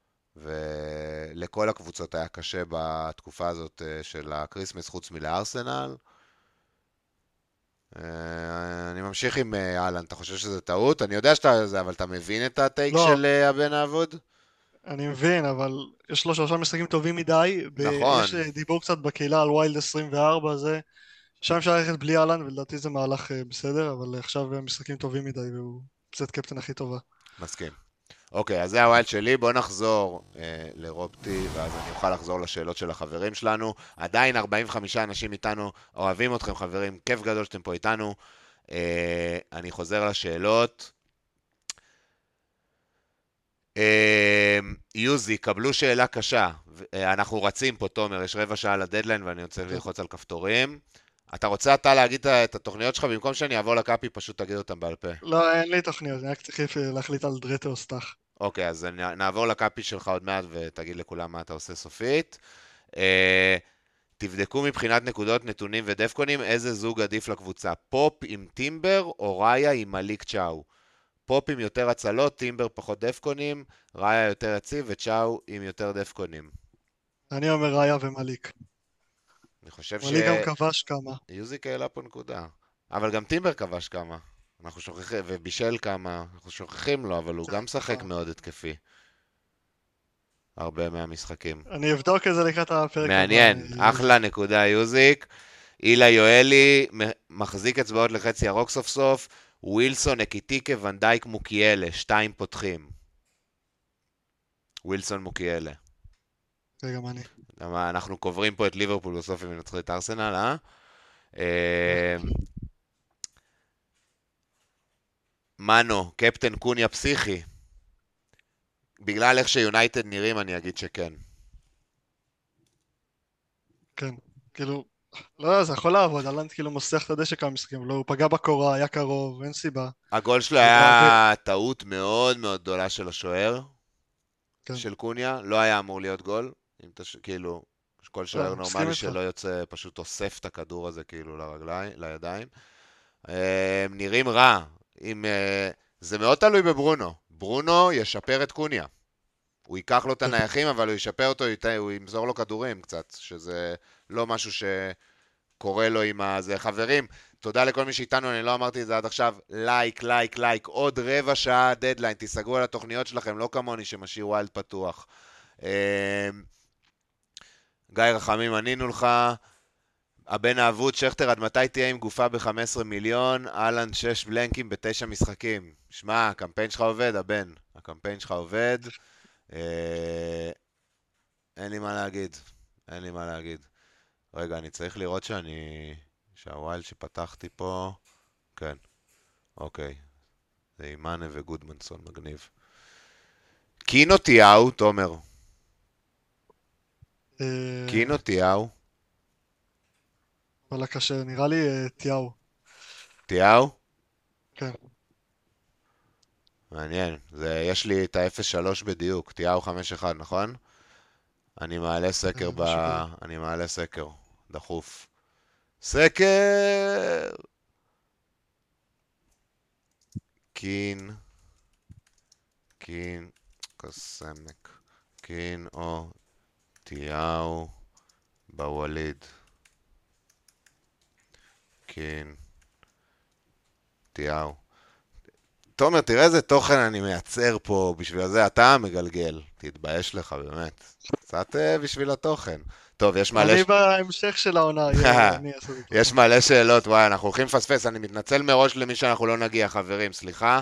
ולכל הקבוצות היה קשה בתקופה הזאת של הקריסמס חוץ מלארסנל. אני ממשיך עם אהלן, אתה חושב שזה טעות? אני יודע שאתה זה, אבל אתה מבין את הטייק לא, של הבן האבוד? אני מבין, אבל יש לו שלושה משחקים טובים מדי, ויש נכון, דיבור קצת בקהילה על ויילד 24, זה... שם אפשר ללכת בלי אהלן, ולדעתי זה מהלך בסדר, אבל עכשיו משחקים טובים מדי, והוא פצט קפטן הכי טובה. מסכים. אוקיי, אז זה הווילד שלי, בוא נחזור לרופטי, ואז אני אוכל לחזור לשאלות של החברים שלנו. עדיין 45 אנשים איתנו, אוהבים אתכם חברים, כיף גדול שאתם פה איתנו. אני חוזר לשאלות. יוזי, קבלו שאלה קשה. אנחנו רצים פה, תומר, יש רבע שעה לדדליין ואני רוצה כן. ללחוץ על כפתורים. אתה רוצה אתה להגיד את התוכניות שלך, במקום שאני אעבור לקאפי, פשוט תגיד אותם בעל פה. לא, אין לי תוכניות, אני רק צריך להחליט על דרטה או סטאח. אוקיי, אז נעבור לקאפי שלך עוד מעט ותגיד לכולם מה אתה עושה סופית. תבדקו מבחינת נקודות, נתונים ודפקונים, איזה זוג עדיף לקבוצה. פופ עם טימבר או ראיה עם מליק צ'או. פופ עם יותר הצלות, טימבר פחות דפקונים, ראיה יותר יציב וצ'או עם יותר דפקונים. אני אומר ראיה ומליק. אני חושב מליק גם כבש כמה. שיוזיק העלה פה נקודה. אבל גם טימבר כבש כמה. אנחנו שוכחים, ובישל כמה, אנחנו שוכחים לו, אבל הוא גם משחק נכון. מאוד התקפי. הרבה מהמשחקים. אני אבדוק את זה לקראת הפרק הבא. מעניין, אחלה נקודה יוזיק. אילה יואלי מחזיק אצבעות לחצי ירוק סוף סוף. ווילסון, אקיטיקה, ונדייק, מוקיאלה. 2 פותחים. ווילסון, מוקיאלה. זה גם אני. אנחנו קוברים פה את ליברפול בסוף אם ננצחו את ארסנל, אה? מנו, קפטן קוניה פסיכי. בגלל איך שיונייטד נראים אני אגיד שכן. כן. כאילו, לא, זה יכול לעבוד, אלנד כאילו מוסך את הדשא כמה משחקים, לא, הוא פגע בקורה, היה קרוב, אין סיבה. הגול שלו זה כבר הרבה. היה טעות מאוד מאוד גדולה של השוער, כן. של קוניה, לא היה אמור להיות גול, כאילו, כל לא, שוער מסכים נורמלי איתך. שלא יוצא, פשוט אוסף את הכדור הזה כאילו לידיים. נראים רע, זה מאוד תלוי בברונו, ברונו ישפר את קוניה, הוא ייקח לו את כן. הנייחים, אבל הוא ישפר אותו, הוא ימזור לו כדורים קצת, שזה לא משהו שקורה לו עם הזה. חברים, תודה לכל מי שאיתנו, אני לא אמרתי את זה עד עכשיו, לייק, לייק, לייק, עוד רבע שעה דדליין, תיסגרו על התוכניות שלכם, לא כמוני שמשאיר ווילד פתוח. גיא רחמים, ענינו לך, הבן האבוד, שכטר, עד מתי תהיה עם גופה ב-15 מיליון? אהלן 6 בלנקים ב9 משחקים. שמע, הקמפיין שלך עובד, הבן, הקמפיין שלך עובד. אין לי מה להגיד, אין לי מה להגיד. רגע, אני צריך לראות שהווילד שפתחתי פה, כן, אוקיי, זה אימאנה וגודמנסון, מגניב. קינו תיאו, תומר, קינו תיאו, וואלה קשה, נראה לי תיאו. תיאו? כן. מעניין, יש לי את ה-0-3 בדיוק, תיאו 5-1, נכון? אני מעלה סקר משהו כזה. אני מעלה סקר, דחוף. סקר! קין, קסמק, קין או תיאו בווליד. קין, תיאו. תומר, תראה איזה תוכן אני מייצר פה, בשביל זה אתה מגלגל. תתבייש לך, באמת. קצת בשביל התוכן. טוב, יש מלא... אני בהמשך של העונה, אני אעשה את זה. יש מלא שאלות, וואי, אנחנו הולכים לפספס, אני מתנצל מראש למי שאנחנו לא נגיע, חברים, סליחה.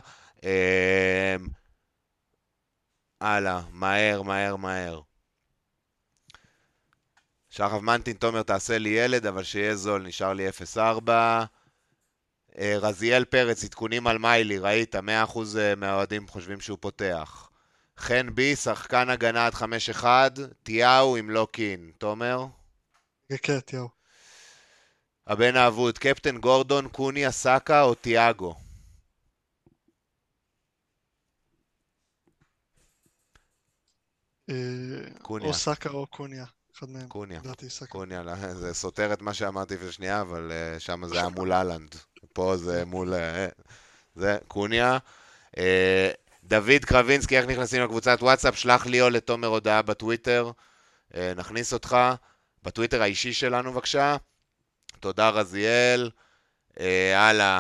הלאה, מהר, מהר, מהר. שחף מנטין, תומר, תעשה לי ילד, אבל שיהיה זול, נשאר לי 0-4. רזיאל פרץ, עדכונים על מיילי, ראית, 100% מהאוהדים חושבים שהוא פותח. חן בי, שחקן הגנה עד 5-1, תיאו עם לא קין. תומר? כן, תיאו. הבן האבוד, קפטן גורדון, קוניה, סאקה או תיאגו? קוניה. או סאקה או קוניה, אחד מהם. קוניה. לדעתי סאקה. קוניה, זה סותר את מה שאמרתי לפני שנייה, אבל שם זה היה מול אהלנד. פה זה מול... זה, קוניה. דוד קרבינסקי, איך נכנסים לקבוצת וואטסאפ? שלח לי או לתומר הודעה בטוויטר. נכניס אותך. בטוויטר האישי שלנו, בבקשה. תודה רזיאל. הלאה.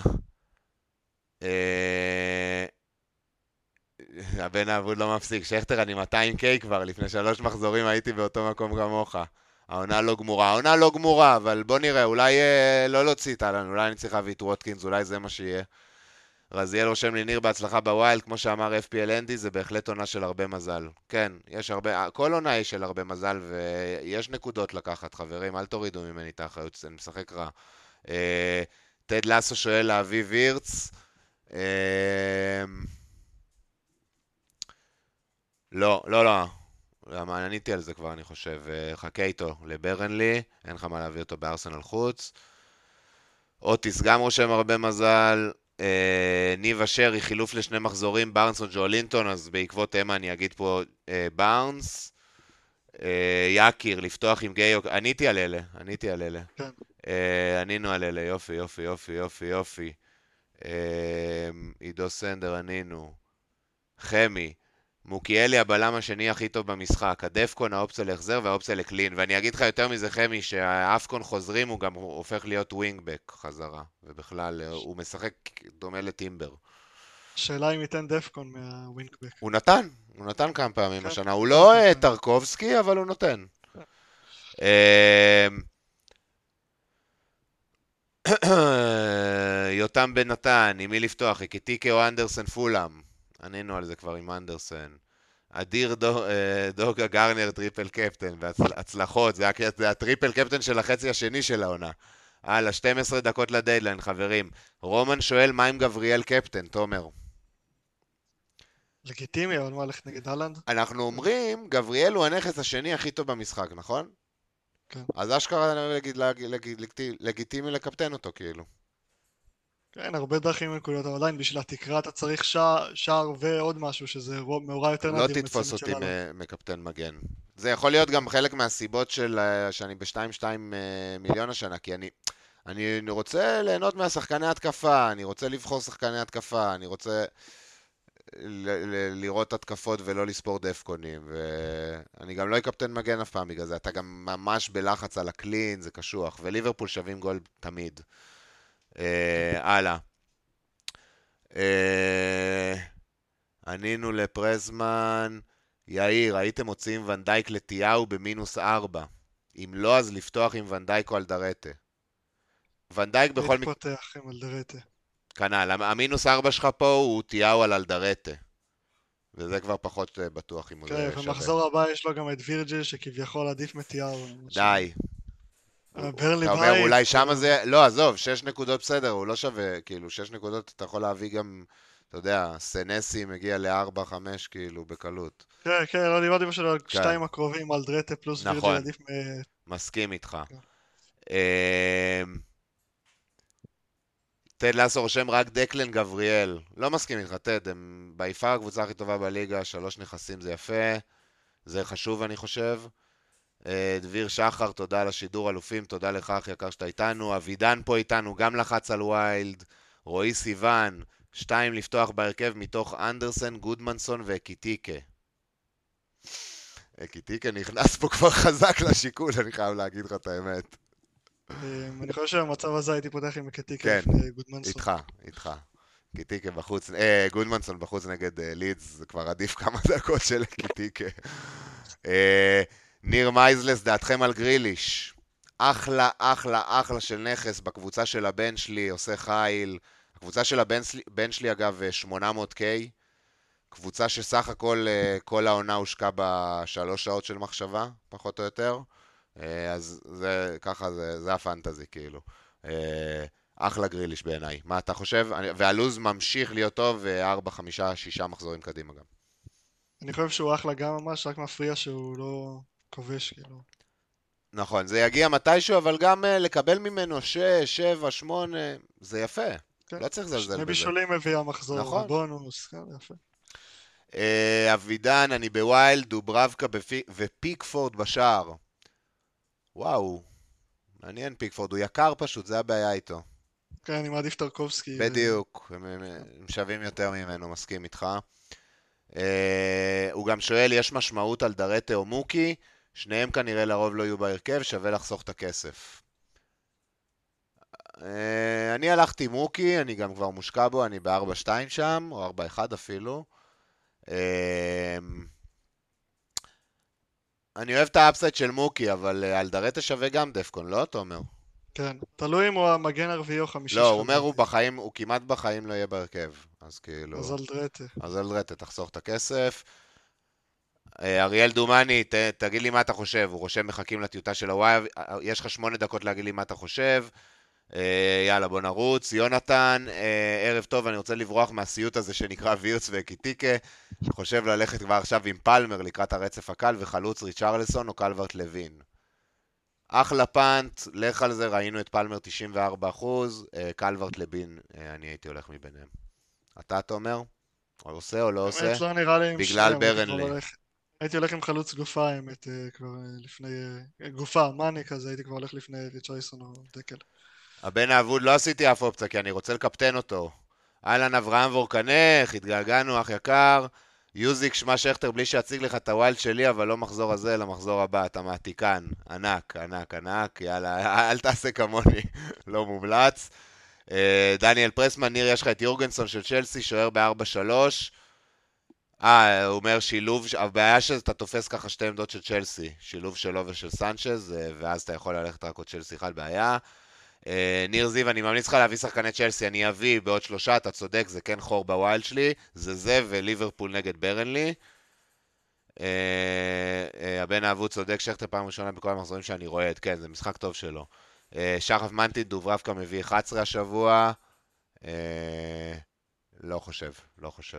אה, הבן האבוד לא מפסיק. שכטר, אני 200K כבר, לפני 3 מחזורים הייתי באותו מקום כמוך. העונה לא גמורה. העונה לא גמורה, אבל בוא נראה, אולי לא להוציא את אהלן, אולי אני צריך להביא את ווטקינס, אולי זה מה שיהיה. רזיאל רושם לי ניר בהצלחה בווילד, כמו שאמר FPL אנדי, זה בהחלט עונה של הרבה מזל. כן, יש הרבה, כל עונה היא של הרבה מזל, ויש נקודות לקחת, חברים, אל תורידו ממני את האחריות, אני משחק רע. טד לסו שואל לאביב וירץ, לא, לא, לא. למה עניתי על זה כבר, אני חושב. חכה איתו לברנלי, אין לך מה להביא אותו בארסנל חוץ. אוטיס גם רושם הרבה מזל. ניב אשרי, חילוף לשני מחזורים, בארנס או ג'ואלינטון, אז בעקבות אמה אני אגיד פה בארנס. יקיר, לפתוח עם גיי, עניתי על אלה, עניתי על אלה. כן. ענינו על אלה, יופי, יופי, יופי, יופי, יופי. עידו סנדר, ענינו. חמי. מוקיאלי הבלם השני הכי טוב במשחק, הדפקון האופציה להחזר והאופציה לקלין, ואני אגיד לך יותר מזה חמי, שהאפקון חוזרים הוא גם הופך להיות ווינגבק חזרה, ובכלל הוא משחק דומה לטימבר. שאלה אם ייתן דפקון מהווינקבק. הוא נתן כמה פעמים כן, השנה, הוא כן, לא כן, כן. טרקובסקי אבל הוא נותן. יותם בן נתן, עם מי לפתוח, איקיטיקה או אנדרסן פולאם? ענינו על זה כבר עם אנדרסן. אדיר דוגה גרנר טריפל קפטן, והצלחות, זה הטריפל קפטן של החצי השני של העונה. הלאה, 12 דקות לדיידליין, חברים. רומן שואל מה עם גבריאל קפטן, תומר. לגיטימי, אבל מה הולך נגד הלנד? אנחנו אומרים, גבריאל הוא הנכס השני הכי טוב במשחק, נכון? כן. אז אשכרה לגיטימי לקפטן אותו, כאילו. כן, הרבה דרכים לנקודות, אבל עדיין בשביל התקרה אתה צריך שער ועוד משהו, שזה מאורע יותר לא נדיר תתפוס מצמד של אותי הלנד. מקפטן מגן. זה יכול להיות גם חלק מהסיבות שאני ב-2-2 מיליון השנה, כי אני רוצה ליהנות מהשחקני התקפה, אני רוצה לבחור שחקני התקפה, אני רוצה לראות התקפות ולא לספור דפקונים, ואני גם לא אקפטן מגן אף פעם בגלל זה, אתה גם ממש בלחץ על הקלין, זה קשוח, וליברפול שווים גול תמיד. הלאה. ענינו לפרזמן, יאיר, הייתם מוציאים ונדייק לטיהו ב-4. אם לא, אז לפתוח עם ונדייק או אלדרטה. ונדייק בכל הייתי מקרה... פותח עם אלדרטה. כנ"ל, ה-4 שלך פה הוא טיהו על אלדרטה. וזה כבר פחות בטוח אם הוא כן, שווה. ומחזור הבא יש לו גם את וירג'יל, שכביכול עדיף מתיאר. די. ברנלי אתה אומר בית. אולי שמה זה... לא, עזוב, 6 נקודות בסדר, הוא לא שווה, כאילו, 6 נקודות אתה יכול להביא גם, אתה יודע, סנסי מגיע ל-4-5, כאילו, בקלות. כן, כן, לא דיברתי פשוט על כן, 2 הקרובים, אלדרטה פלוס וירג'יל נכון, עדיף מסכים איתך. כן. טד לסו רושם רק דקלן גבריאל. לא מסכים איתך, טד, הם ביפר הקבוצה הכי טובה בליגה, 3 נכסים זה יפה, זה חשוב אני חושב. דביר שחר, תודה על השידור אלופים, תודה לך אח יקר שאתה איתנו. אבידן פה איתנו, גם לחץ על ויילד. רועי סיוון, 2 לפתוח בהרכב מתוך אנדרסן, גודמנסון ואקיטיקה. אקיטיקה נכנס פה כבר חזק לשיקול, אני חייב להגיד לך את האמת. אני חושב שבמצב הזה הייתי פותח עם קטיקה כן, לפני גודמנסון. איתך. קיטיקה בחוץ, גודמנסון בחוץ נגד לידס, זה כבר עדיף כמה דקות של קיטיקה. ניר מייזלס, דעתכם על גריליש. אחלה, אחלה, אחלה של נכס בקבוצה של הבן שלי, עושה חיל. הקבוצה של הבן שלי אגב 800K. קבוצה שסך הכל כל העונה הושקע ב3 שעות של מחשבה, פחות או יותר. אז זה, ככה זה הפנטזי כאילו. אחלה גריליש בעיניי. מה אתה חושב? והלוז ממשיך להיות טוב 4, 5, 6 מחזורים קדימה גם. אני חושב שהוא אחלה גם ממש, רק מפריע שהוא לא כובש, כאילו. נכון, זה יגיע מתישהו, אבל גם לקבל ממנו 6, 7, 8, זה יפה. כן. לא צריך לזלזל שני בזה. בישולים מביא המחזור, נכון. ובונוס, כן, יפה. אבידן, אני בוויילד, דוברבקה ופיקפורד בשער. וואו, מעניין פיקפורד, הוא יקר פשוט, זה הבעיה איתו. כן, אני מעדיף טרקובסקי. בדיוק, הם שווים יותר ממנו, מסכים איתך. הוא גם שואל, יש משמעות על דרטה או מוקי? שניהם כנראה לרוב לא יהיו בהרכב, שווה לחסוך את הכסף. אני הלכתי מוקי, אני גם כבר מושקע בו, אני ב-4-2 שם, או 4-1 אפילו. אה, אני אוהב את האפסייד של מוקי, אבל אלדרטה שווה גם דפקון, לא, תומר? כן, תלוי אם הוא המגן הרביעי או חמישי לא, שלך הוא אומר הוא לדעתי. בחיים, הוא כמעט בחיים לא יהיה בהרכב. אז אז כאילו... אלדרטה. אז אלדרטה, תחסוך את הכסף. אריאל דומני, תגיד לי מה אתה חושב. הוא רושם מחכים לטיוטה של הוואי, יש לך 8 דקות להגיד לי מה אתה חושב. יאללה, בוא נרוץ. יונתן, ערב טוב, אני רוצה לברוח מהסיוט הזה שנקרא וירץ וקיטיקה. חושב ללכת כבר עכשיו עם פלמר לקראת הרצף הקל וחלוץ ריצ'רלסון או קלברט לוין. אחלה פאנט, לך על זה, ראינו את פלמר 94%, קלברט לוין, אני הייתי הולך מביניהם. אתה תומר? או עושה או לא עושה? האמת לא נראה לי עם בגלל שניהם, הייתי כבר ברנלי. הולך. הייתי הולך עם חלוץ גופה, האמת, כבר לפני... גופה, מאני כזה, הייתי כבר הולך לפני ריצ'רליסון או דקל. הבן האבוד לא עשיתי אף אופציה, כי אני רוצה לקפטן אותו. אהלן אברהם וורקנך, התגעגענו, אח יקר. יוזיק שמע שכטר בלי שאציג לך את הווילד שלי, אבל לא מחזור הזה, אלא מחזור הבא, אתה מעתיקן. ענק, ענק, ענק, יאללה, אל תעשה כמוני, לא מומלץ. דניאל פרסמן, ניר, יש לך את יורגנסון של צ'לסי, שוער ב-4-3. הוא אומר שילוב, הבעיה שאתה תופס ככה שתי עמדות של צ'לסי, שילוב שלו ושל סנצ'ז, ואז אתה יכול ללכת רק עוד צ'לסי אחד, בעיה. ניר זיו, אני ממליץ לך להביא שחקני צ'לסי, אני אביא בעוד 3, אתה צודק, זה כן חור בווילד שלי, זה וליברפול נגד ברנלי. הבן האבוד צודק, שכטר פעם ראשונה בכל המחזורים שאני רואה, כן, זה משחק טוב שלו. שחף מנטי, דוברבקה מביא 11 השבוע, לא חושב, לא חושב.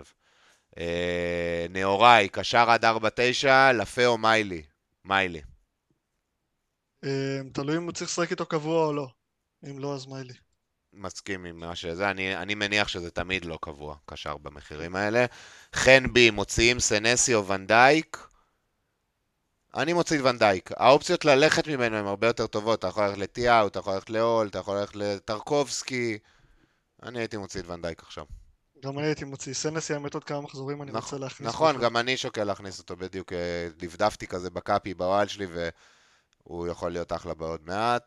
נאורי, קשר עד 4-9, לפה או מיילי? מיילי. תלוי אם הוא צריך לשחק איתו קבוע או לא. אם לא, אז מה לי? מסכים עם מה שזה, אני מניח שזה תמיד לא קבוע, קשר במחירים האלה. חן בי, מוציאים סנסי או ונדייק? אני מוציא את ונדייק. האופציות ללכת ממנו הן הרבה יותר טובות, אתה יכול ללכת לטיאו, אתה יכול ללכת לאול, אתה יכול ללכת לטרקובסקי. אני הייתי מוציא את ונדייק עכשיו. גם אני הייתי מוציא. סנסי האמת עוד כמה מחזורים אני רוצה להכניס נכון, בכלל. גם אני שוקל להכניס אותו בדיוק, דפדפתי כזה בקאפי בוואל שלי, והוא יכול להיות אחלה בעוד מעט.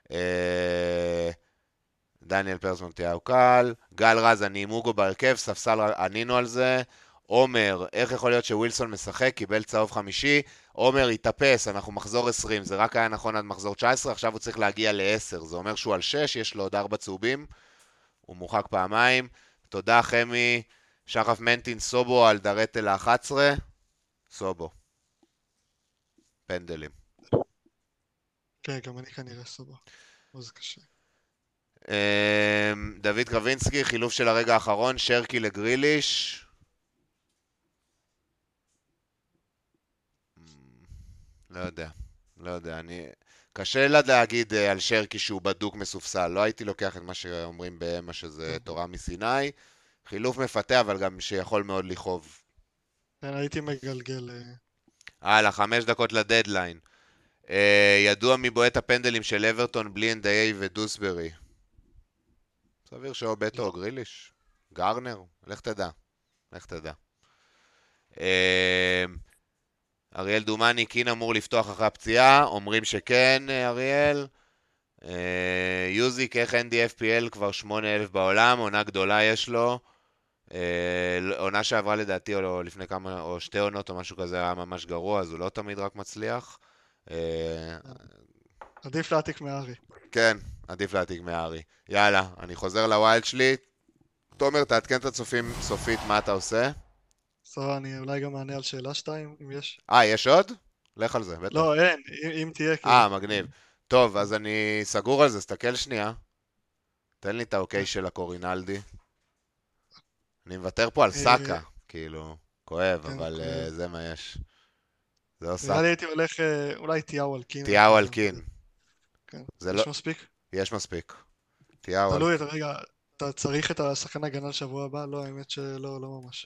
דניאל פרסמן תיאו קל, גל רז, אני עם אוגו בהרכב, ספסל ענינו על זה. עומר, איך יכול להיות שווילסון משחק, קיבל צהוב חמישי, עומר התאפס, אנחנו מחזור 20, זה רק היה נכון עד מחזור 19, עכשיו הוא צריך להגיע ל-10, זה אומר שהוא על 6, יש לו עוד 4 צהובים, הוא מורחק פעמיים. תודה חמי, שחף מנטין, סובו על דרטל ה-11, סובו. פנדלים. כן, גם אני כנראה סבבה. אבל זה קשה. דוד קרבינסקי, חילוף של הרגע האחרון, שרקי לגריליש. לא יודע, לא יודע, קשה להגיד על שרקי שהוא בדוק מסופסל, לא הייתי לוקח את מה שאומרים בהמה שזה תורה מסיני. חילוף מפתה, אבל גם שיכול מאוד לכאוב. כן, הייתי מגלגל. הלאה, 5 דקות לדדליין. ידוע מבועט הפנדלים של אברטון בלי NDA ודוסברי. סביר שאו בטו או גריליש. גרנר, לך תדע. לך תדע. אריאל דומני, קין אמור לפתוח אחרי הפציעה, אומרים שכן, אריאל. יוזיק, איך NDFPL כבר 8,000 בעולם, עונה גדולה יש לו. עונה שעברה לדעתי, או לפני כמה, או 2 עונות או משהו כזה, היה ממש גרוע, אז הוא לא תמיד רק מצליח. עדיף להעתיק מארי. כן, עדיף להעתיק מארי. יאללה, אני חוזר לווילד שלי. תומר, תעדכן את הצופים סופית מה אתה עושה. סבבה, אני אולי גם אענה על שאלה 2, אם יש. יש עוד? לך על זה, בטח. לא, אין, אם תהיה כאילו. מגניב. טוב, אז אני סגור על זה, סתכל שנייה. תן לי את האוקיי של הקורינלדי. אני מוותר פה על סאקה, כאילו, כואב, אבל זה מה יש. זה לא נראה סאקה. לי הייתי הולך, אולי תיאו אלקין. תיאו אלקין. כן. זה יש לא... מספיק? יש מספיק. תיאו תלוי, אלקין. רגע, אתה צריך את השחקן הגנה לשבוע הבא? לא, האמת שלא, לא ממש.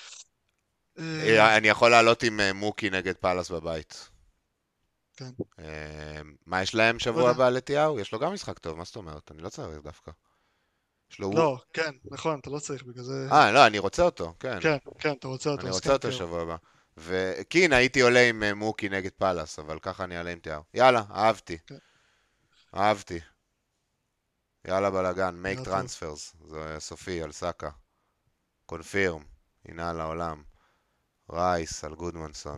אני יכול לעלות עם מוקי נגד פלס בבית. כן. מה יש להם שבוע הבא לתיאו? יש לו גם משחק טוב, מה זאת אומרת? אני לא צריך דווקא. לא, כן, נכון, אתה לא צריך בגלל זה. לא, אני רוצה אותו, כן. כן, כן, אתה רוצה אותו, אני אז רוצה כן, אותו תיאו. שבוע הבא. וכן, הייתי עולה עם מוקי נגד פלס, אבל ככה אני אעלה עם תיאו. יאללה, אהבתי. כן. אהבתי. יאללה בלאגן, make נראה טוב. transfers, זה סופי על סאקה. קונפירם, הנה על העולם. רייס על גודמנסון.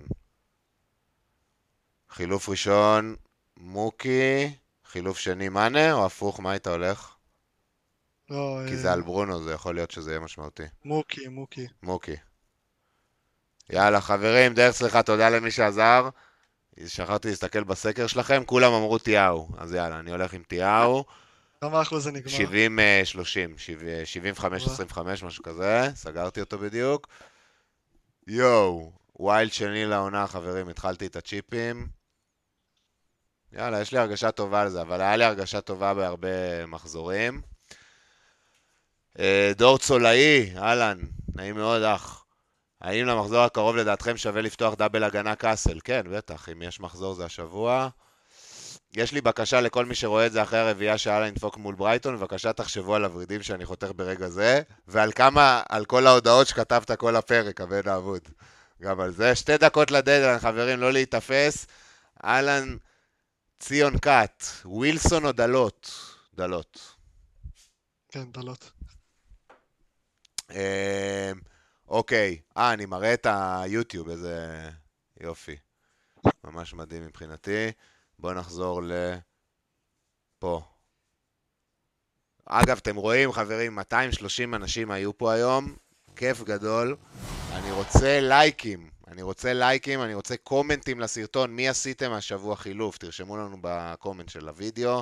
חילוף ראשון, מוקי. חילוף שני, מאנה, או הפוך, מה היית הולך? לא, כי זה על ברונו, זה יכול להיות שזה יהיה משמעותי. מוקי, מוקי. מוקי. יאללה, חברים, דרך סליחה, תודה למי שעזר. שכחתי להסתכל בסקר שלכם, כולם אמרו תיאו. אז יאללה, אני הולך עם תיאו. כמה אחוז זה נגמר? 70-30, 75-25, משהו כזה. סגרתי אותו בדיוק. יואו, ווילד שני לעונה, חברים, התחלתי את הצ'יפים. יאללה, יש לי הרגשה טובה על זה, אבל היה לי הרגשה טובה בהרבה מחזורים. דור צולאי, אהלן, נעים מאוד אח. האם למחזור הקרוב לדעתכם שווה לפתוח דאבל הגנה קאסל? כן, בטח, אם יש מחזור זה השבוע. יש לי בקשה לכל מי שרואה את זה אחרי הרביעייה שאללה נדפוק מול ברייטון, בבקשה תחשבו על הורידים שאני חותך ברגע זה, ועל כמה, על כל ההודעות שכתבת כל הפרק, הבן האבוד. גם על זה. 2 דקות לדדליין, חברים, לא להתאפס. אהלן ציון קאט, ווילסון או דלות? דלות. כן, דלות. אוקיי, אני מראה את היוטיוב, איזה יופי. ממש מדהים מבחינתי. בואו נחזור לפה. אגב, אתם רואים, חברים, 230 אנשים היו פה היום. כיף גדול. אני רוצה לייקים. אני רוצה קומנטים לסרטון. מי עשיתם השבוע חילוף? תרשמו לנו בקומנט של הוידאו.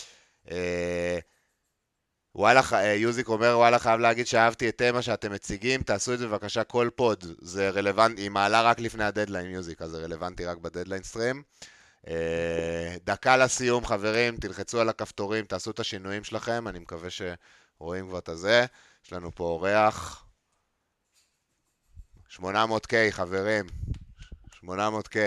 וואלה, יוזיק אומר, וואלה, חייב להגיד שאהבתי את תמה שאתם מציגים, תעשו את זה בבקשה כל פוד, זה רלוונטי, היא מעלה רק לפני הדדליין יוזיק, אז זה רלוונטי רק בדדליין סטרים. דקה לסיום, חברים, תלחצו על הכפתורים, תעשו את השינויים שלכם, אני מקווה שרואים כבר את הזה. יש לנו פה אורח. 800K, חברים. 800K.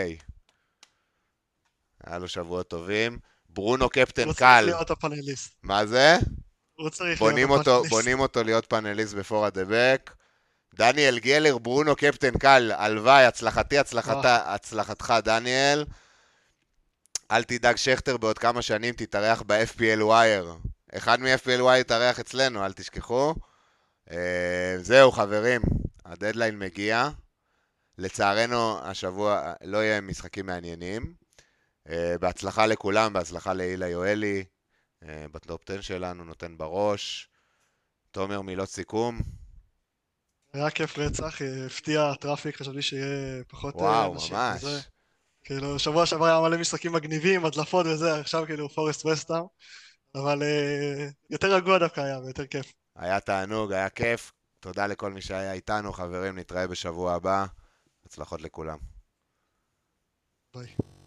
היה לו שבועות טובים. ברונו קפטן הוא קל. צריך להיות הפאנליסט. מה זה? הוא צריך להיות הפאנליסט. בונים אותו להיות פאנליסט בפור הדבק. דניאל גלר, ברונו קפטן קל, הלוואי, הצלחתך דניאל. אל תדאג שכטר בעוד כמה שנים תתארח ב-FPL ווייר. אחד מ-FPL ווייר יתארח אצלנו, אל תשכחו. זהו חברים, הדדליין מגיע. לצערנו השבוע לא יהיה משחקים מעניינים. בהצלחה לכולם, בהצלחה להילה יואלי. בטופ 10 שלנו נותן בראש. תומר, מילות סיכום. היה כיף רצח, הפתיע טראפיק, חשבתי שיהיה פחות וואו, אנשים. ממש. וזה. כאילו, שבוע שעבר היה מלא משחקים מגניבים, הדלפות וזה, עכשיו כאילו פורסט וסטאם. אבל יותר רגוע דווקא היה, ויותר כיף. היה תענוג, היה כיף. תודה לכל מי שהיה איתנו, חברים, נתראה בשבוע הבא. הצלחות לכולם. ביי.